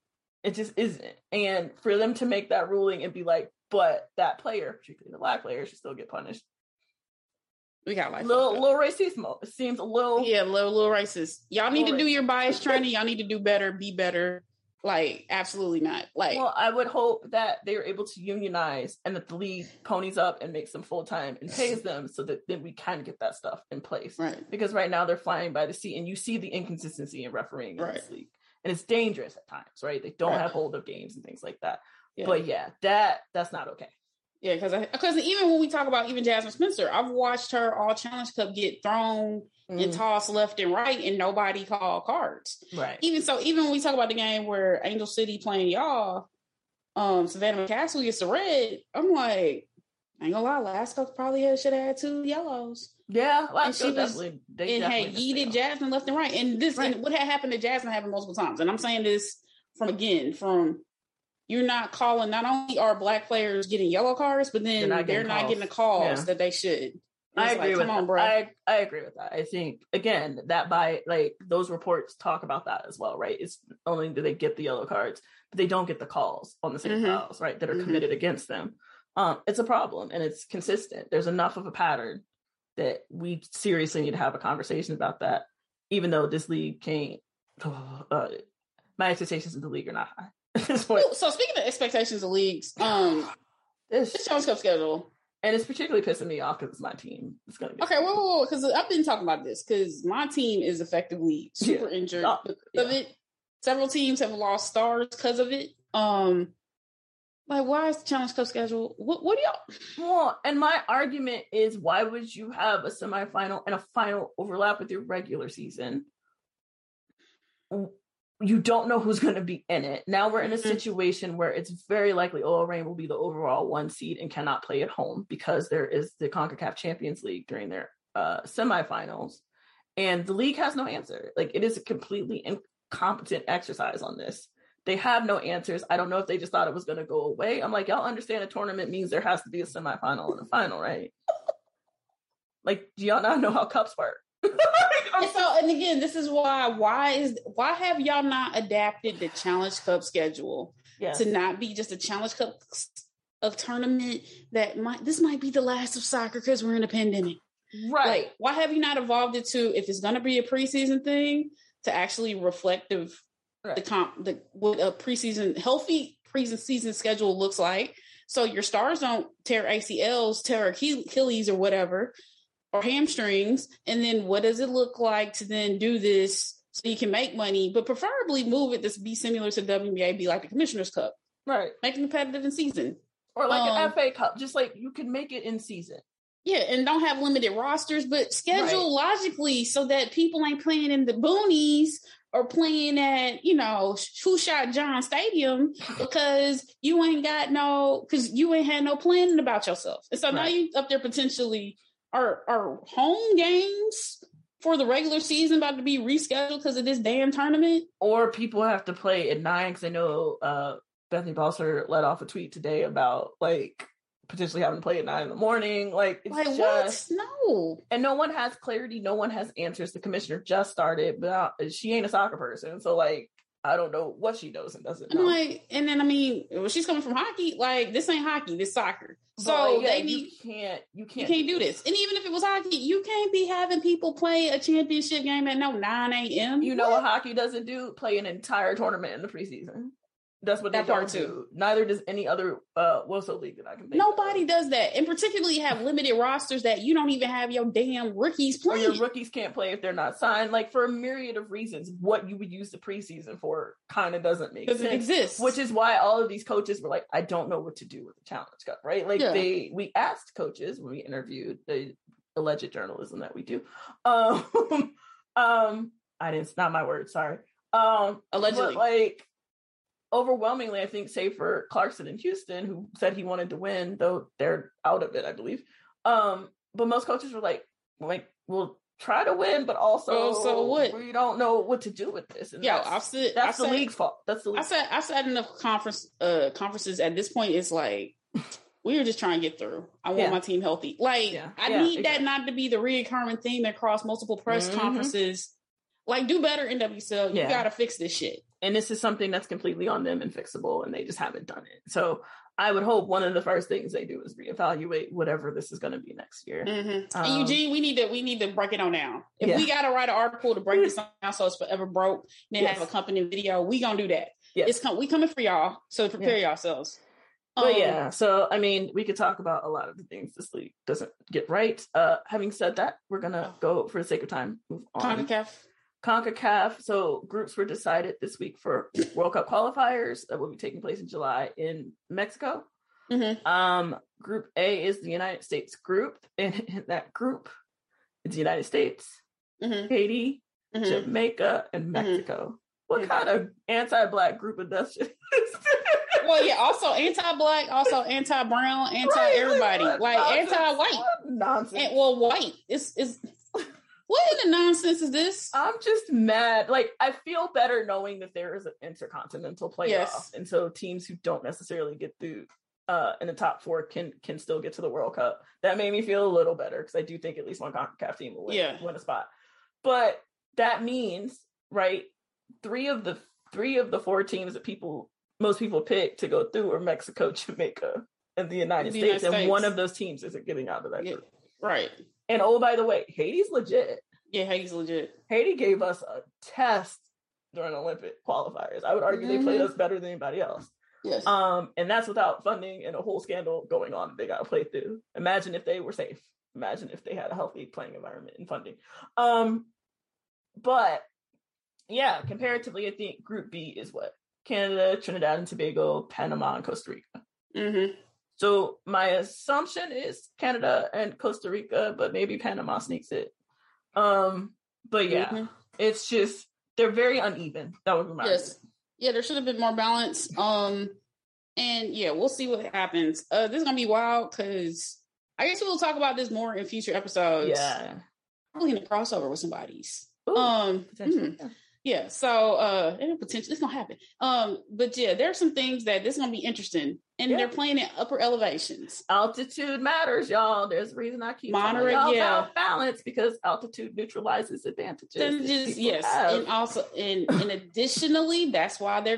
D: It just isn't. And for them to make that ruling and be like, but that player, particularly the black player, should still get punished.
E: We got like
D: little racismo. It seems a little
E: little racist. Y'all need to do your bias training. Y'all need to do better, be better. Like, absolutely not. Like,
D: well, I would hope that they are able to unionize and that the league ponies up and makes them full time and pays them so that then we can get that stuff in place.
E: Right.
D: Because right now they're flying by the seat, and you see the inconsistency in refereeing in this league, and it's dangerous at times. Right? They don't have hold of games and things like that. Yeah. But yeah, that's not okay.
E: Yeah, because even when we talk about even Jasmine Spencer, I've watched her all Challenge Cup get thrown and tossed left and right, and nobody called cards.
D: Right.
E: Even when we talk about the game where Angel City playing y'all, Savannah McCaskill gets the red. I'm like, I ain't gonna lie, Lasco probably should have had 2 yellows.
D: Yeah,
E: Lasco definitely had yeeted Jasmine left and right. And this and what had happened to Jasmine happened multiple times. And I'm saying this from you're not calling. Not only are black players getting yellow cards, but then they're not getting the calls that they should.
D: I agree with that. I agree with that. I think again that by like those reports talk about that as well, right? It's only do they get the yellow cards, but they don't get the calls on the same fouls, right? That are committed against them. It's a problem, and it's consistent. There's enough of a pattern that we seriously need to have a conversation about that. Even though this league can't, my expectations of the league are not high.
E: So speaking of expectations of leagues, this Challenge Cup schedule,
D: and it's particularly pissing me off because it's my team. It's gonna be
E: okay. Well, because I've been talking about this because my team is effectively super injured because of it. Several teams have lost stars because of it. Like, why is the Challenge Cup schedule? What do y'all?
D: Well, and my argument is, why would you have a semifinal and a final overlap with your regular season? You don't know who's going to be in it. Now we're in a situation where it's very likely OL Reign will be the overall 1 seed and cannot play at home because there is the CONCACAF Champions League during their semifinals. And the league has no answer. Like, it is a completely incompetent exercise on this. They have no answers. I don't know if they just thought it was going to go away. I'm like, y'all understand a tournament means there has to be a semifinal and a final, right? Like, do y'all not know how cups work?
E: And again, this is why have y'all not adapted the Challenge Cup schedule to not be just a Challenge Cup of tournament that this might be the last of soccer because we're in a pandemic,
D: right?
E: Like, why have you not evolved it to, if it's going to be a preseason thing, to actually reflect of what a healthy preseason schedule looks like, so your stars don't tear ACLs, tear Achilles or whatever, or hamstrings, and then what does it look like to then do this so you can make money, but preferably move it to be similar to WNBA, be like the Commissioner's Cup,
D: right?
E: Make it competitive in season,
D: or like an FA Cup, just like you can make it in season.
E: Yeah, and don't have limited rosters, but schedule logically so that people ain't playing in the boonies or playing at, Who Shot John Stadium because you ain't had no planning about yourself. And so now you up there potentially are home games for the regular season about to be rescheduled because of this damn tournament.
D: Or people have to play at 9 because I know Bethany Balser let off a tweet today about like potentially having to play at 9 a.m. Like, it's just
E: no.
D: And no one has clarity. No one has answers. The commissioner just started, but she ain't a soccer person. So like, I don't know what she knows and doesn't know.
E: Well, she's coming from hockey. Like, this ain't hockey, this soccer. So you can't do this. And even if it was hockey, you can't be having people play a championship game at 9 a.m.
D: You know what hockey doesn't do? Play an entire tournament in the preseason. That's what they don't do. Neither does any other WOSO league that I can think
E: Nobody does that. And particularly have limited rosters that you don't even have your damn rookies playing.
D: Or your rookies can't play if they're not signed. Like, for a myriad of reasons, what you would use the preseason for kind of doesn't make sense.
E: Doesn't exist.
D: Which is why all of these coaches were like, I don't know what to do with the Challenge Cup, right? Like, we asked coaches when we interviewed the alleged journalism that we do. Not my word, sorry.
E: Allegedly.
D: But like, overwhelmingly, I think, save for Clarkson in Houston, who said he wanted to win, though they're out of it, I believe. But most coaches were like, we'll try to win, but also
E: so what?
D: We don't know what to do with this. And that's the league's fault. That's the league's fault.
E: I said enough conferences at this point. It's like, we were just trying to get through. I want my team healthy. Like, I need that not to be the reoccurring theme across multiple press conferences. Like, do better, NWSL. You got to fix this shit.
D: And this is something that's completely on them and fixable, and they just haven't done it. So I would hope one of the first things they do is reevaluate whatever this is going to be next year.
E: Mm-hmm. And Eugene, we need to break it on down. If we got to write an article to break this down so it's forever broke, then have a company video, we gonna do that.
D: Yes.
E: We coming for y'all, so prepare yourselves.
D: But yeah, so I mean, we could talk about a lot of the things this league doesn't get right. Having said that, we're gonna go, for the sake of time, move on. CONCACAF. So groups were decided this week for World Cup qualifiers that will be taking place in July in Mexico. Mm-hmm. Group A is the United States group, and in that group, it's the United States, Haiti, Jamaica, and Mexico. What kind of anti-Black group of that shit is this?
E: Well, yeah, also anti-Black, also anti-brown, anti-everybody, like anti-white.
D: Nonsense.
E: White. It's what in the nonsense is this?
D: I'm just mad. Like, I feel better knowing that there is an intercontinental playoff, and so teams who don't necessarily get through in the top four can still get to the World Cup. That made me feel a little better because I do think at least one CONCACAF team will win a spot. But that means, right, three of the four teams that most people pick to go through are Mexico, Jamaica, and the United States, and one of those teams isn't getting out of that group.
E: Right.
D: And oh, by the way, Haiti's legit.
E: Yeah, Haiti's legit.
D: Haiti gave us a test during Olympic qualifiers. I would argue they played us better than anybody else.
E: Yes.
D: And that's without funding and a whole scandal going on that they got to play through. Imagine if they were safe. Imagine if they had a healthy playing environment and funding. But yeah, comparatively, I think Group B is what? Canada, Trinidad and Tobago, Panama, and Costa Rica. Mm-hmm. So my assumption is Canada and Costa Rica, but maybe Panama sneaks it. But yeah, it's just, they're very uneven. That would be my opinion.
E: Yeah, there should have been more balance. And yeah, we'll see what happens. This is gonna be wild because I guess we'll talk about this more in future episodes.
D: Yeah,
E: probably in a crossover with somebody's.
D: Potentially.
E: Yeah, so potentially it's gonna happen. But yeah, there are some things that this is gonna be interesting, and they're playing at upper elevations.
D: Altitude matters, y'all. There's a reason I keep
E: Monterey,
D: telling y'all about balance, because altitude neutralizes advantages.
E: Yes, and also, and additionally, that's why they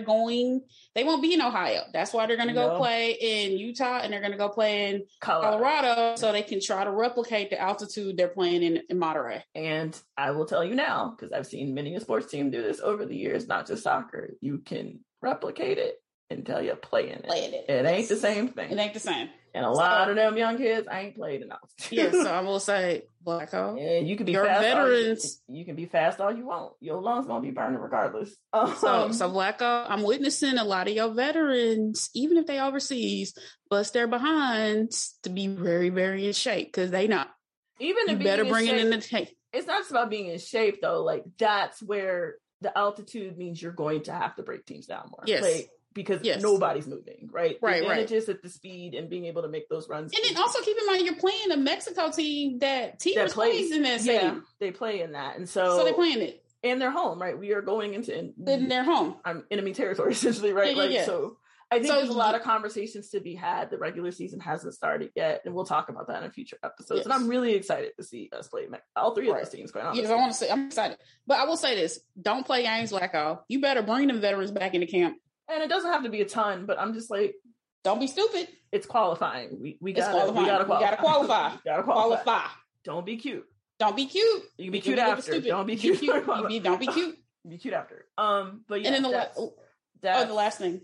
E: won't be in Ohio. That's why they're gonna go play in Utah, and they're gonna go play in Colorado, so they can try to replicate the altitude they're playing in Monterey.
D: And I will tell you now, because I've seen many a sports team do this over the years, not just soccer. You can replicate it until you play in it. It ain't the same thing.
E: It ain't the same.
D: And a lot of them young kids ain't played in altitude.
E: Yeah, so I will say, Blacko,
D: you can be
E: your
D: fast.
E: Veterans,
D: you can be fast all you want. Your lungs gonna be burning regardless.
E: So Blacko, I'm witnessing a lot of your veterans, even if they overseas, bust their behinds to be very, very in shape, because they not.
D: Even
E: you better bring it in the tank.
D: It's not just about being in shape though. Like, that's where the altitude means you're going to have to break teams down more.
E: Yes.
D: Like, because nobody's moving, right?
E: Right,
D: the advantages at the speed and being able to make those runs.
E: And then also keep in mind, you're playing a Mexico team that plays in that city. Yeah,
D: they play in that. And so
E: they're playing it.
D: And they're home, right? We are going into
E: in their home.
D: Enemy territory, essentially, right?
E: Yeah.
D: So I think there's a lot of conversations to be had. The regular season hasn't started yet, and we'll talk about that in future episodes. Yes. And I'm really excited to see us play all three of those teams going on.
E: Yes, I'm excited. But I will say this: don't play games, Blacko. You better bring them veterans back into camp.
D: And it doesn't have to be a ton, but I'm just like,
E: don't be stupid.
D: It's qualifying. We gotta qualify.
E: Qualify.
D: Don't be cute.
E: Don't be cute.
D: You can be cute after. Don't be cute.
E: Don't be cute.
D: Be cute after. But yeah.
E: And then the last thing.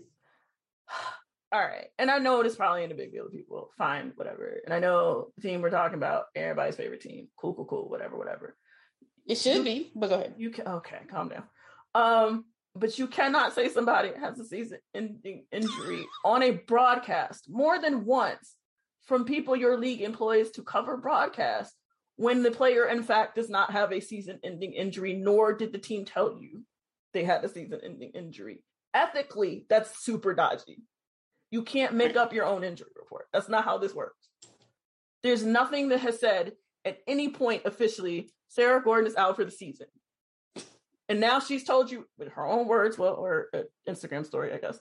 D: All right. And I know it's probably ain't a big deal to people. Fine, whatever. And I know the team we're talking about, everybody's favorite team. Cool, whatever.
E: It should be, but go ahead.
D: Okay, calm down. But you cannot say somebody has a season-ending injury on a broadcast more than once from people your league employs to cover broadcast when the player, in fact, does not have a season-ending injury, nor did the team tell you they had a season-ending injury. Ethically, that's super dodgy. You can't make up your own injury report. That's not how this works. There's nothing that has said at any point officially, Sarah Gordon is out for the season. And now she's told you with her own words, or an Instagram story, I guess,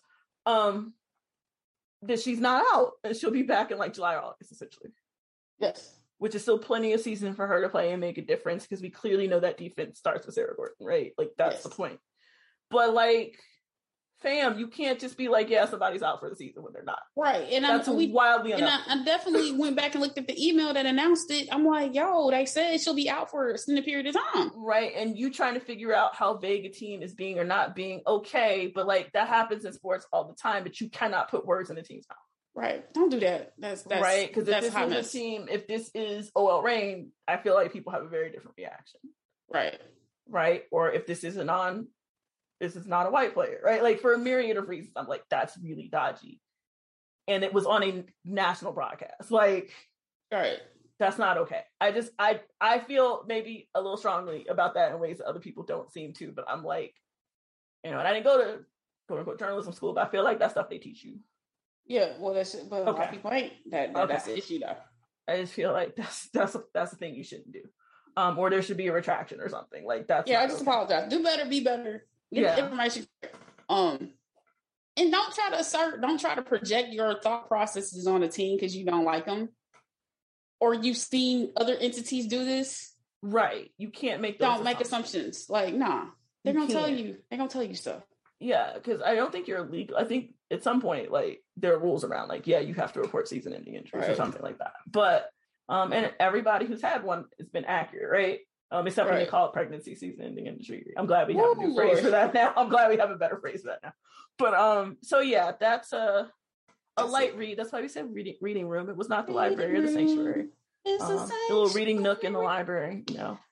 D: that she's not out and she'll be back in like July or August, essentially.
E: Yes.
D: Which is still plenty of season for her to play and make a difference, because we clearly know that defense starts with Sarah Gordon, right? Like, that's the point. But like, fam, you can't just be like, yeah, somebody's out for the season when they're not.
E: Right. And
D: that's wildly enough.
E: And I definitely went back and looked at the email that announced it. I'm like, yo, they said she'll be out for a extended period of time.
D: Right. And you trying to figure out how vague a team is being or not being, okay, but like that happens in sports all the time, but you cannot put words in a team's mouth.
E: Right. Don't do that. That's
D: right. Because if this is a team, if this is OL Reign, I feel like people have a very different reaction.
E: Right.
D: Right. Or if this is this is not a white player, right? Like for a myriad of reasons, I'm like, that's really dodgy. And it was on a national broadcast. Like,
E: right.
D: That's not okay. I feel maybe a little strongly about that in ways that other people don't seem to, but I'm like, and I didn't go to quote unquote journalism school, but I feel like that's stuff they teach you.
E: Yeah, well, but a lot of people ain't. That's the issue, though.
D: I just feel like that's the thing you shouldn't do, or there should be a retraction or something like that.
E: Yeah, I just apologize. Do better, be better. Get the information. And don't try to project your thought processes on a team because you don't like them, or you've seen other entities do this.
D: Right, you can't make.
E: Don't make assumptions. Like, nah, they're gonna tell you. They're gonna tell you stuff.
D: Yeah, because I don't think you're illegal. I think at some point, like, there are rules around, like, yeah, you have to report season-ending injuries or something like that. But, and everybody who's had one has been accurate, right? Except when they call it pregnancy season-ending injury. I'm glad we have a new phrase for that now. I'm glad we have a better phrase for that now. But, so yeah, that's a light read. That's why we said reading room. It was not the library or the sanctuary.
E: It's
D: the little reading nook in the library,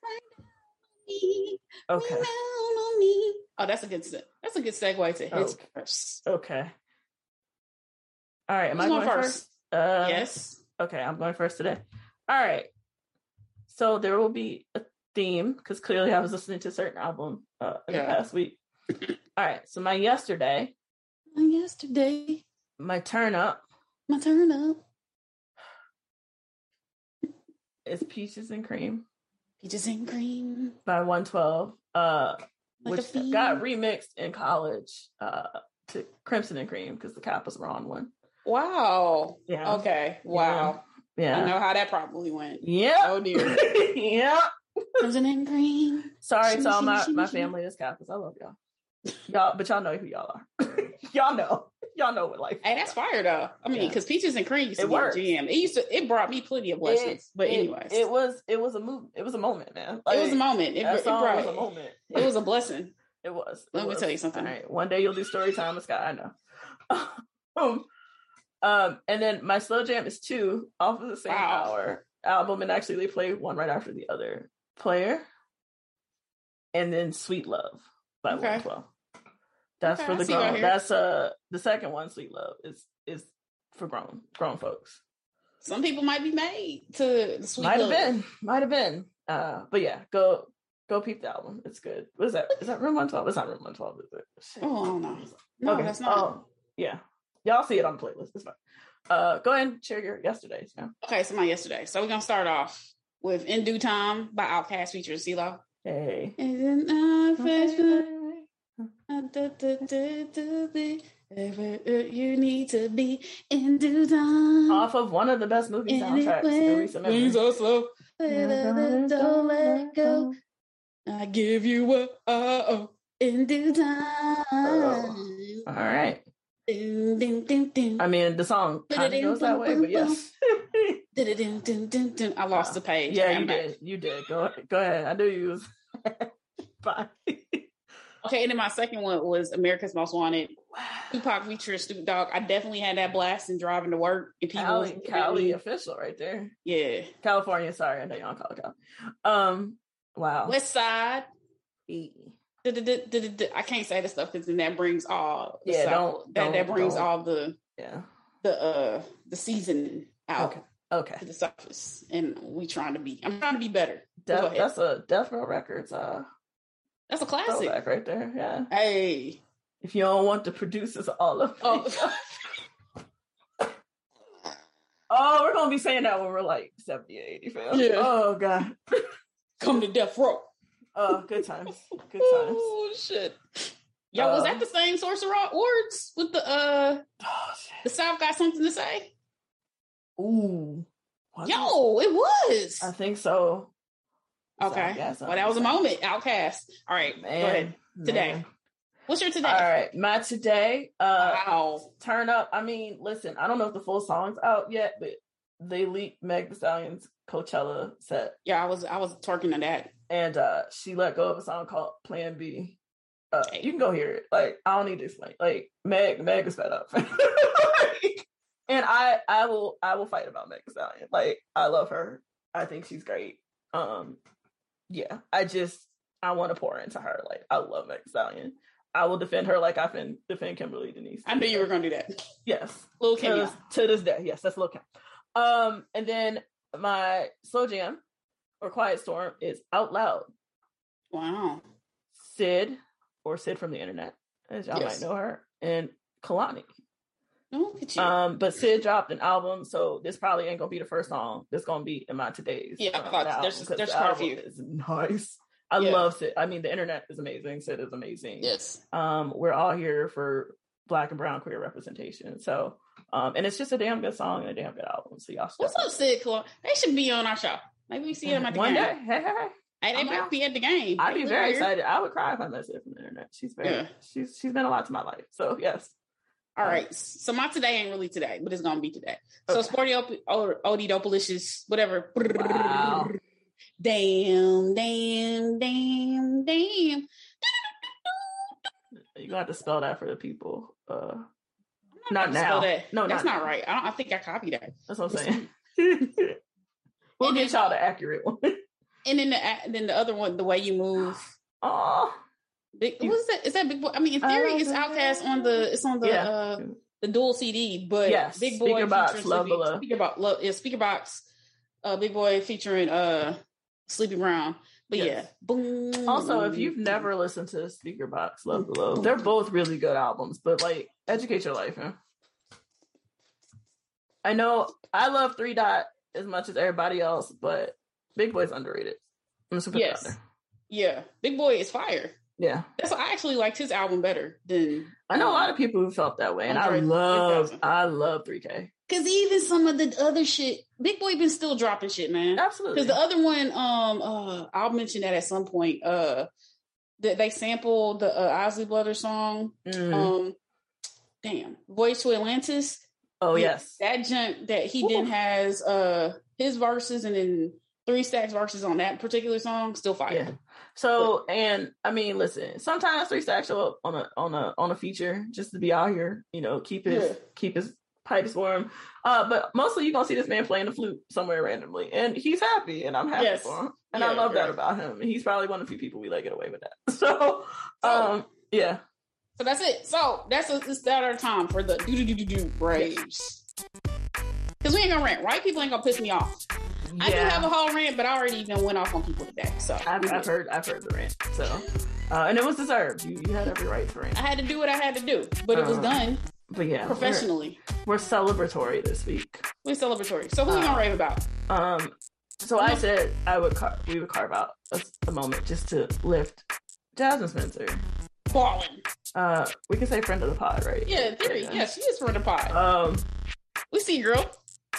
D: Okay.
E: Oh, that's a good segue to his first.
D: Okay. All right. Am I going first?
E: Yes.
D: Okay, I'm going first today. All right. So there will be a theme because clearly I was listening to a certain album in the past week. All right. So my turn up is Peaches and Cream.
E: Peaches and Cream
D: by 112. Which got remixed in college to Crimson and Cream because the Kappas were on one.
E: Wow.
D: Yeah.
E: Okay. Wow.
D: Yeah.
E: I know how that probably went.
D: Yeah.
E: Oh dear.
D: Yeah.
E: Crimson and Cream.
D: Sorry to all my family is Kappas. I love y'all. But y'all know who y'all are. Y'all know what life is.
E: Hey, that's fire though. I mean, because Peaches and Cream used to be a jam. It brought me plenty of blessings. But anyways.
D: It was a moment. It was a moment, man.
E: It was a moment. It was a moment. It was a blessing.
D: It was.
E: Let me tell you something.
D: All right. One day you'll do story time with Scott. I know. And then my slow jam is 2 off of the same hour album, and actually they play one right after the other. Player, and then Sweet Love by 112. That's for the grown. That's the second one. Sweet Love is for grown folks.
E: Some people might be made to the Sweet Love.
D: Might have been. But yeah, go peep the album. It's good. What is that? Is that Room 112? It's not Room 112, is it? Shit.
E: Oh, I don't know. No, okay. That's not.
D: Oh, yeah. Y'all see it on the playlist. It's fine. Go ahead and share your yesterdays now.
E: Okay, so my yesterday. So we're gonna start off with In Due Time by Outkast featuring CeeLo.
D: Hey.
E: You need to be in due time.
D: Off of one of the best movie soundtracks in recent memory.
E: Don't let go. I give you in due time.
D: All right. I mean, the song kind of goes that way, but yes.
E: I lost the page.
D: Yeah, you did. Go ahead. I knew you was. Bye.
E: Okay, and then my second one was America's Most Wanted. Tupac featuring Snoop Dogg. I definitely had that blast in driving to work. And
D: Cali official right there.
E: Yeah.
D: California, sorry. I know y'all call it Cali. Wow.
E: West Side. I can't say the stuff because then that brings all the that brings all the seasoning out to the surface. And I'm trying to be better.
D: That's a Death Row Records
E: that's a classic
D: throwback right there. Yeah.
E: Hey.
D: If you don't want the producers all of we're gonna be saying that when we're like 70 or 80 fam.
E: Yeah.
D: Oh god.
E: Come to Death Row.
D: Oh, good times. Good times.
E: Oh shit. Yo, was that the same Sorcerer Awards with the South Got Something to Say?
D: Ooh.
E: Yo, it was.
D: I think so.
E: Okay. Well, that was a moment. Outkast. All right.
D: Man,
E: go ahead. Today. What's your today?
D: All right, my today.
E: Wow.
D: Turn up. I mean, listen, I don't know if the full song's out yet, but they leaked Meg Thee Stallion's Coachella set.
E: Yeah, I was twerking to that.
D: And she let go of a song called Plan B. You can go hear it. Like, I don't need to explain. Like, Meg is fed up. And I will fight about Meg Thee Stallion. Like, I love her. I think she's great. Yeah, I want to pour into her. Like, I love Meg Thee Stallion. I will defend her like I can defend Kimberly Denise.
E: I knew you were going to do that.
D: Yes.
E: Lil' Kim.
D: To this day. Yes, that's Lil' Kim. And then my slow jam or quiet storm is Out Loud.
E: Wow.
D: Sid from the internet, as y'all might know her, and Kalani.
E: Look at you.
D: But Sid dropped an album, so this probably ain't gonna be the first song. This gonna be in my today's.
E: Yeah, I thought there's quite a few.
D: It's nice. I love Sid. I mean, the internet is amazing. Sid is amazing.
E: Yes.
D: We're all here for Black and brown queer representation. So, and it's just a damn good song and a damn good album. So y'all.
E: What's up, Sid? They should be on our show. Maybe we see them at the game.
D: One day. Hey.
E: They might be at the game.
D: I'd be very excited. I would cry if I met Sid from the internet. She's been a lot to my life. So yes.
E: All right. So my today ain't really today, but it's gonna be today. So Sporty Odie whatever.
D: Wow.
E: Damn.
D: You gonna have to spell that for the people. Not now.
E: No, that's not right. I think I copied that.
D: That's what I'm saying. We'll get y'all the accurate one.
E: And then the other one, The Way You Move.
D: Oh,
E: what is that? Is that Big Boy? I mean, in theory, it's Outkast on the dual CD, but
D: yes,
E: Big Boy
D: Speakerbox, Love Below.
E: Speakerbox, Big Boy featuring Sleepy Brown. But boom.
D: Also, if you've never listened to Speakerbox, Love Below, they're both really good albums. But like, educate your life, man. I know I love 3 Dot as much as everybody else, but Big Boy's underrated. I'm just gonna put that out there.
E: Yeah, Big Boy is fire.
D: Yeah,
E: I actually liked his album better than.
D: I know a lot of people who felt that way, and I love 3K.
E: Because even some of the other shit, Big Boy been still dropping shit, man.
D: Absolutely.
E: Because the other one, I'll mention that at some point. They sampled the Isley Brothers song. Voyage to Atlantis.
D: Oh yes,
E: that junk that he then has his verses and then 3 Stacks verses on that particular song, still fire.
D: Yeah. So, and I mean, listen, sometimes 3 Stacks show up on a feature just to be out here, keep his pipes warm. But mostly you're gonna see this man playing the flute somewhere randomly, and he's happy, and I'm happy for him, and I love that about him. And he's probably one of the few people we let get away with that. So, yeah.
E: So that's it. So it's that our time for the do braves. Because we ain't gonna rant. White people ain't gonna piss me off. Yeah. I do have a whole rant, but I already went off on people today. So
D: I've heard the rant. So and it was deserved. You had every right to rant.
E: I had to do what I had to do, but it was done.
D: But yeah,
E: professionally.
D: We're celebratory this week.
E: We're celebratory. So who we gonna rave about?
D: So I said we would carve out a moment just to lift Jasmine Spencer.
E: Ballin'.
D: We can say friend of the pod, right?
E: Yeah, theory. Yeah, she is friend of the pod. We see you, girl.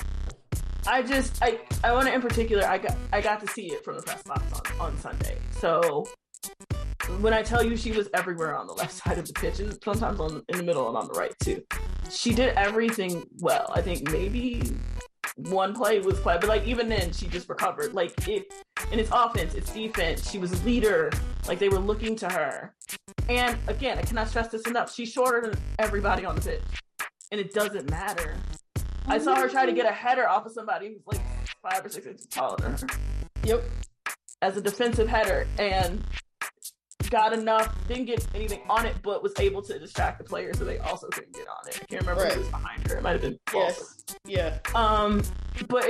D: I want to in particular, I got to see it from the press box on Sunday. So when I tell you she was everywhere on the left side of the pitch and sometimes in the middle and on the right too, she did everything well. I think maybe one play was but like even then she just recovered. Like in its offense, its defense, she was a leader. Like they were looking to her. And again, I cannot stress this enough. She's shorter than everybody on the pitch, and it doesn't matter. I saw her try to get a header off of somebody who's like 5 or 6 inches taller than her.
E: Yep.
D: As a defensive header, and got enough, didn't get anything on it, but was able to distract the players so they also couldn't get on it. I can't remember who was behind her. It might have been
E: Yes. Yeah.
D: But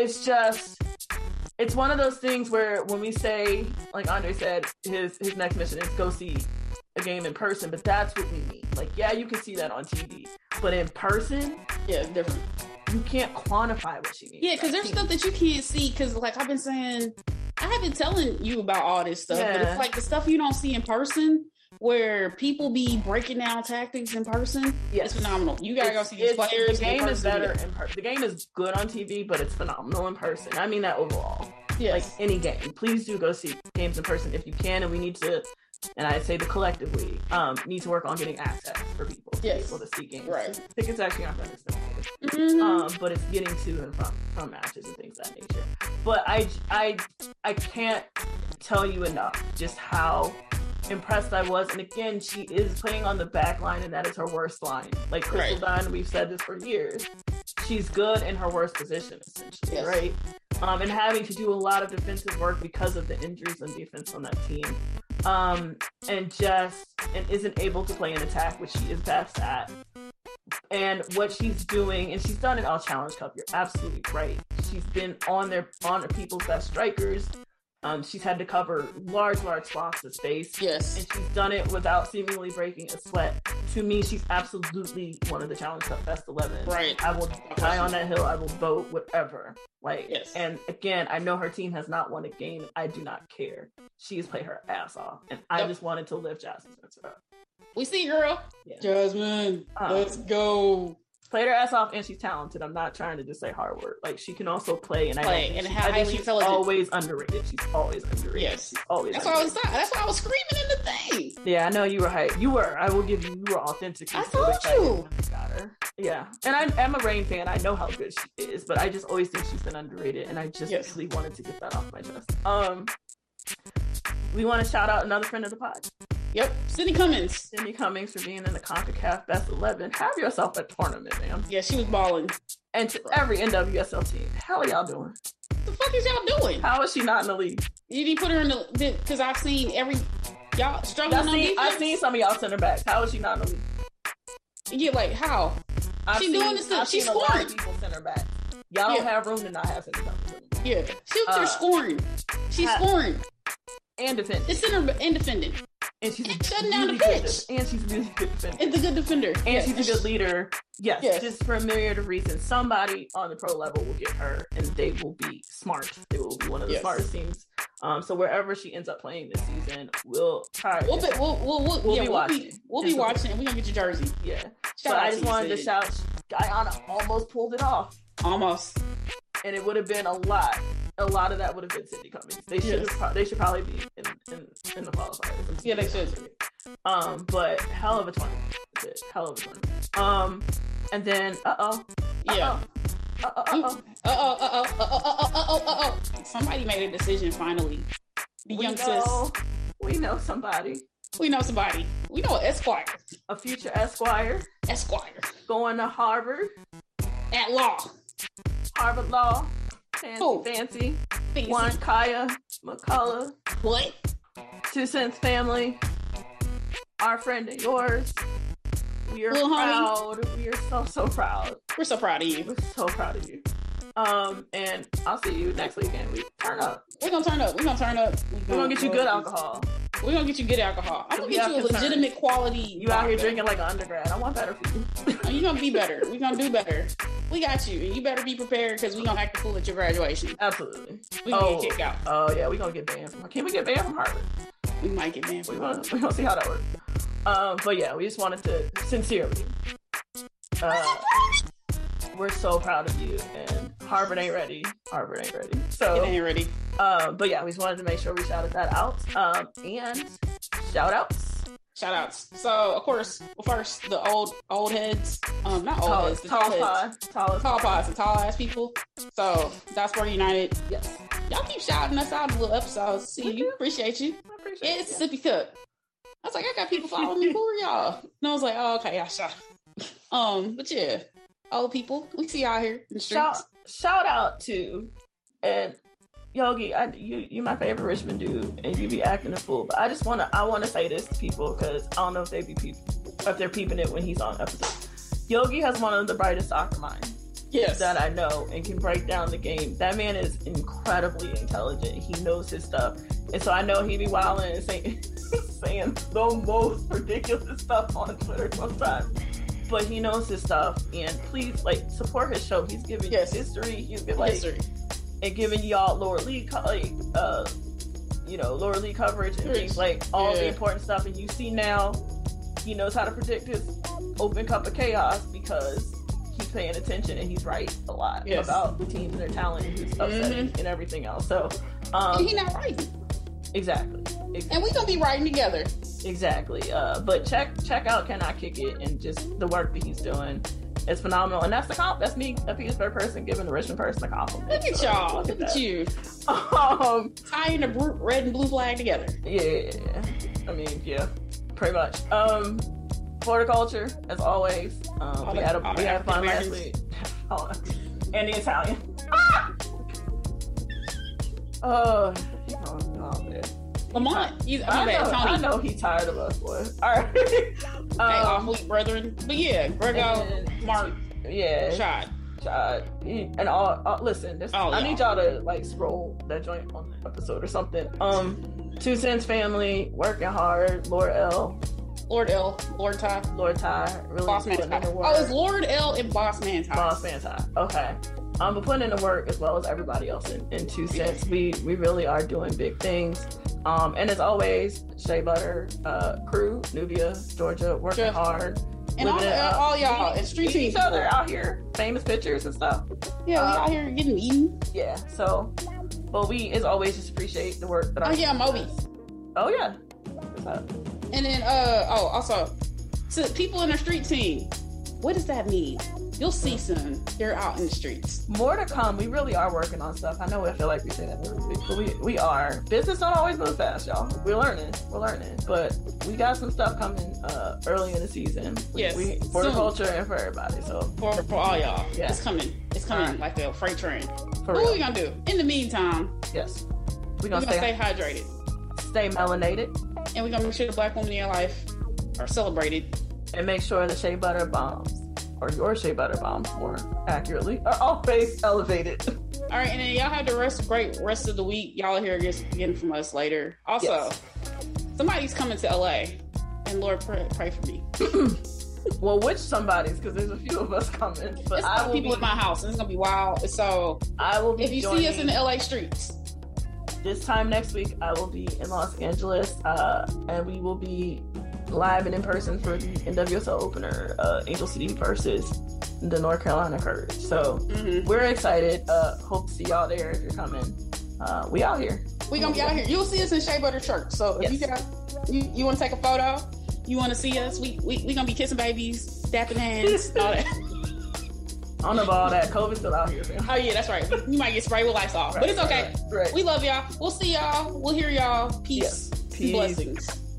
D: it's one of those things where when we say, like Andre said, his next mission is go see a game in person, but that's what we mean. Like, yeah, you can see that on TV, but in person,
E: it's different.
D: You can't quantify what she means.
E: Yeah, because there's stuff that you can't see. Because, like I've been saying, I have been telling you about all this stuff, but it's like the stuff you don't see in person, where people be breaking down tactics in person. It's phenomenal. You gotta go see these players.
D: The game is better in person. The game is good on TV, but it's phenomenal in person. I mean that overall.
E: Yes.
D: Like any game, please do go see games in person if you can. And we need to and I'd say the collective league, need to work on getting access for people to be able to see games.
E: Right.
D: Tickets actually aren't that expensive. But it's getting to and from matches and things of that nature. But I can't tell you enough just how impressed I was. And again, she is playing on the back line, and that is her worst line. Like Crystal Dunn, we've said this for years. She's good in her worst position, essentially, right? And having to do a lot of defensive work because of the injuries and defense on that team. And isn't able to play an attack, which she is best at. And what she's doing, and she's done it all Challenge Cup, you're absolutely right. She's been on people's best strikers. She's had to cover large swaths of space.
E: Yes.
D: And she's done it without seemingly breaking a sweat. To me, she's absolutely one of the Challenge Cup best 11.
E: Right.
D: I will die on that hill. I will vote whatever. And again, I know her team has not won a game. I do not care. She has played her ass off. And I just wanted to lift Jasmine Spencer up.
E: We see, girl. Yeah. Jasmine, let's go.
D: Played her ass off, and she's talented. I'm not trying to just say hard work. Like, she can also play, and I think she's always underrated. She's always underrated.
E: Yes,
D: she's always.
E: That's why I was screaming in the thing.
D: Yeah, I know you were hype. You were. I will give you were authentic.
E: I told you.
D: Got her. Yeah, and I'm a Rain fan. I know how good she is, but I just always think she's been underrated, and I just really wanted to get that off my chest. We want to shout out another friend of the pod.
E: Yep, Sydney Cummings.
D: Sydney Cummings for being in the CONCACAF Best 11. Have yourself a tournament, man.
E: Yeah, she was balling.
D: And to every NWSL team, how are y'all doing?
E: What the fuck is y'all doing?
D: How is she not in the league?
E: You didn't put her in the... Because I've seen y'all struggling on defense.
D: I've seen some of y'all center backs. How is she not in the league?
E: Yeah, like, how? She's doing this stuff. She's scoring.
D: A lot of people center back. Y'all don't have room to not have Sydney Cummings.
E: Yeah. She was there scoring. She's scoring.
D: And defending.
E: It's center and defending.
D: And she's
E: shutting down the pitch.
D: And she's a really good defender.
E: And a good defender.
D: And she's a good leader. Yes. Just for a myriad of reasons. Somebody on the pro level will get her, and they will be smart. They will be one of the smartest teams. So wherever she ends up playing this season, we'll try.
E: We'll be watching. We'll be watching. We're gonna get your jersey.
D: Yeah. But I just wanted to shout. Guyana almost pulled it off.
E: Almost.
D: And it would have been a lot. A lot of that would have been Sydney Cummings. They should probably be in the qualifiers.
E: Yeah, they should.
D: But hell of a tournament. Hell of a tournament. And then
E: somebody made a decision finally. The young sis.
D: We know somebody.
E: We know an Esquire.
D: A future Esquire. Going to Harvard.
E: At law.
D: Harvard Law. Fancy. One Kaya McCullough.
E: What?
D: 2 Cents family. Our friend and yours. We are proud. We are so proud.
E: We're so proud of you.
D: We're so proud of you. And I'll see you next weekend. Turn up.
E: We're gonna turn up. We're gonna
D: get you good alcohol.
E: We're gonna get you good alcohol. I'm gonna get you a legitimate quality.
D: You out here drinking like an undergrad. I want better for you.
E: You're gonna be better. We're gonna do better. We got you. And you better be prepared because we're gonna act a fool at your graduation.
D: Absolutely.
E: We're gonna get kicked out.
D: Oh yeah, we're gonna get banned can we get banned from Harvard?
E: We might get banned from Harvard.
D: We're gonna see how that works. But yeah, we just wanted to sincerely. We're so proud of you, and Harvard ain't ready. So
E: it ain't ready.
D: But yeah, we just wanted to make sure we shouted that out. And shout outs. So of course, first the old heads, not old heads, the tall heads, tall pods, the tall ass people. So that's Sport United. Yes, y'all keep shouting us out in little episodes. See you, appreciate you. It's Mississippi Cup. I was like, I got people following me. Who are y'all? And I was like, oh, okay, y'all shout. But yeah, all the people we see out here in the streets. Shout out to and Yogi. You my favorite Richmond dude, and you be acting a fool. But I wanna say this to people because I don't know if if they're peeping it when he's on episode. Yogi has one of the brightest soccer minds.
E: Yes.
D: That I know and can break down the game. That man is incredibly intelligent. He knows his stuff. And so I know he be wilding and saying the most ridiculous stuff on Twitter sometimes. But he knows his stuff. And please, support his show. He's giving history. He's giving,
E: history.
D: And giving y'all lower league, lower league coverage and things all the important stuff. And you see now, he knows how to predict his Open Cup of Chaos because he's paying attention and he's right a lot about the teams and their talent and who's upsetting and everything else. So
E: and he's not right.
D: Exactly.
E: And we gonna be riding together.
D: Exactly. But check out Can I Kick It and just the work that he's doing. It's phenomenal, and that's me, a Petersburg person, giving the Richmond person a compliment.
E: Look at y'all. Look at you. Tying the red and blue flag together.
D: Yeah. I mean, yeah, pretty much. Horticulture, as always. We had fun last week. And the Italian. Oh man.
E: Lamont,
D: I know he's tired of us, boy. All right.
E: They awfully brethren. But yeah, Grego, Mark, Shad. And all listen, I need y'all to like scroll that joint on the episode or something. 2 Cents Family, working hard, Lord Ty, really Boss Man Ty. Oh, it's Lord L and Boss Man Ty.
D: Boss Man Ty. Okay. But putting in the work as well as everybody else in 2 Cents. We really are doing big things. And as always, Shea Butter crew, Nubia, Georgia, working hard.
E: And all y'all and street teams
D: each other out here, famous pictures and stuff.
E: Yeah, we out here getting eaten.
D: Yeah, so, but we, as always, just appreciate the work that
E: Moby.
D: Oh, yeah. What's up?
E: And then, also, to people in the street team, what does that mean? You'll see soon. They're out in the streets.
D: More to come. We really are working on stuff. I know I feel like we say that every week, but we are. Business don't always move fast, y'all. We're learning. But we got some stuff coming early in the season.
E: Yes.
D: For the culture and for everybody. So
E: for all y'all.
D: Yeah.
E: It's coming. It's coming
D: right.
E: like a freight train.
D: For
E: what
D: real.
E: are we gonna do? In the meantime,
D: yes. We're
E: gonna stay hydrated.
D: Stay melanated.
E: And we're gonna make sure the Black women in your life are celebrated.
D: And make sure the Shea Butter bombs, or your Shea Butter bombs more accurately, are always elevated.
E: All right, and then y'all have the great rest of the week. Y'all are here getting from us later. Also, somebody's coming to LA, and Lord, pray for me.
D: Well, which somebody's? Because there's a few of us coming. But
E: it's a lot of people in my house, and it's gonna be wild. So
D: I will be.
E: If you see us in the LA streets,
D: this time next week, I will be in Los Angeles, and we will be live and in person for the NWSL opener, Angel City versus the North Carolina Courage. So we're excited. Hope to see y'all there if you're coming. We out here.
E: We gonna be out here. You'll see us in Shea Butter Church. So if you want to take a photo, you want to see us, we gonna be kissing babies, dapping hands, all that.
D: I don't know about all that. COVID's still out here. Man.
E: Oh yeah, that's right. You might get sprayed with Lysol, but it's okay.
D: Right.
E: We love y'all. We'll see y'all. We'll hear y'all. Peace.
D: Peace.
E: Blessings.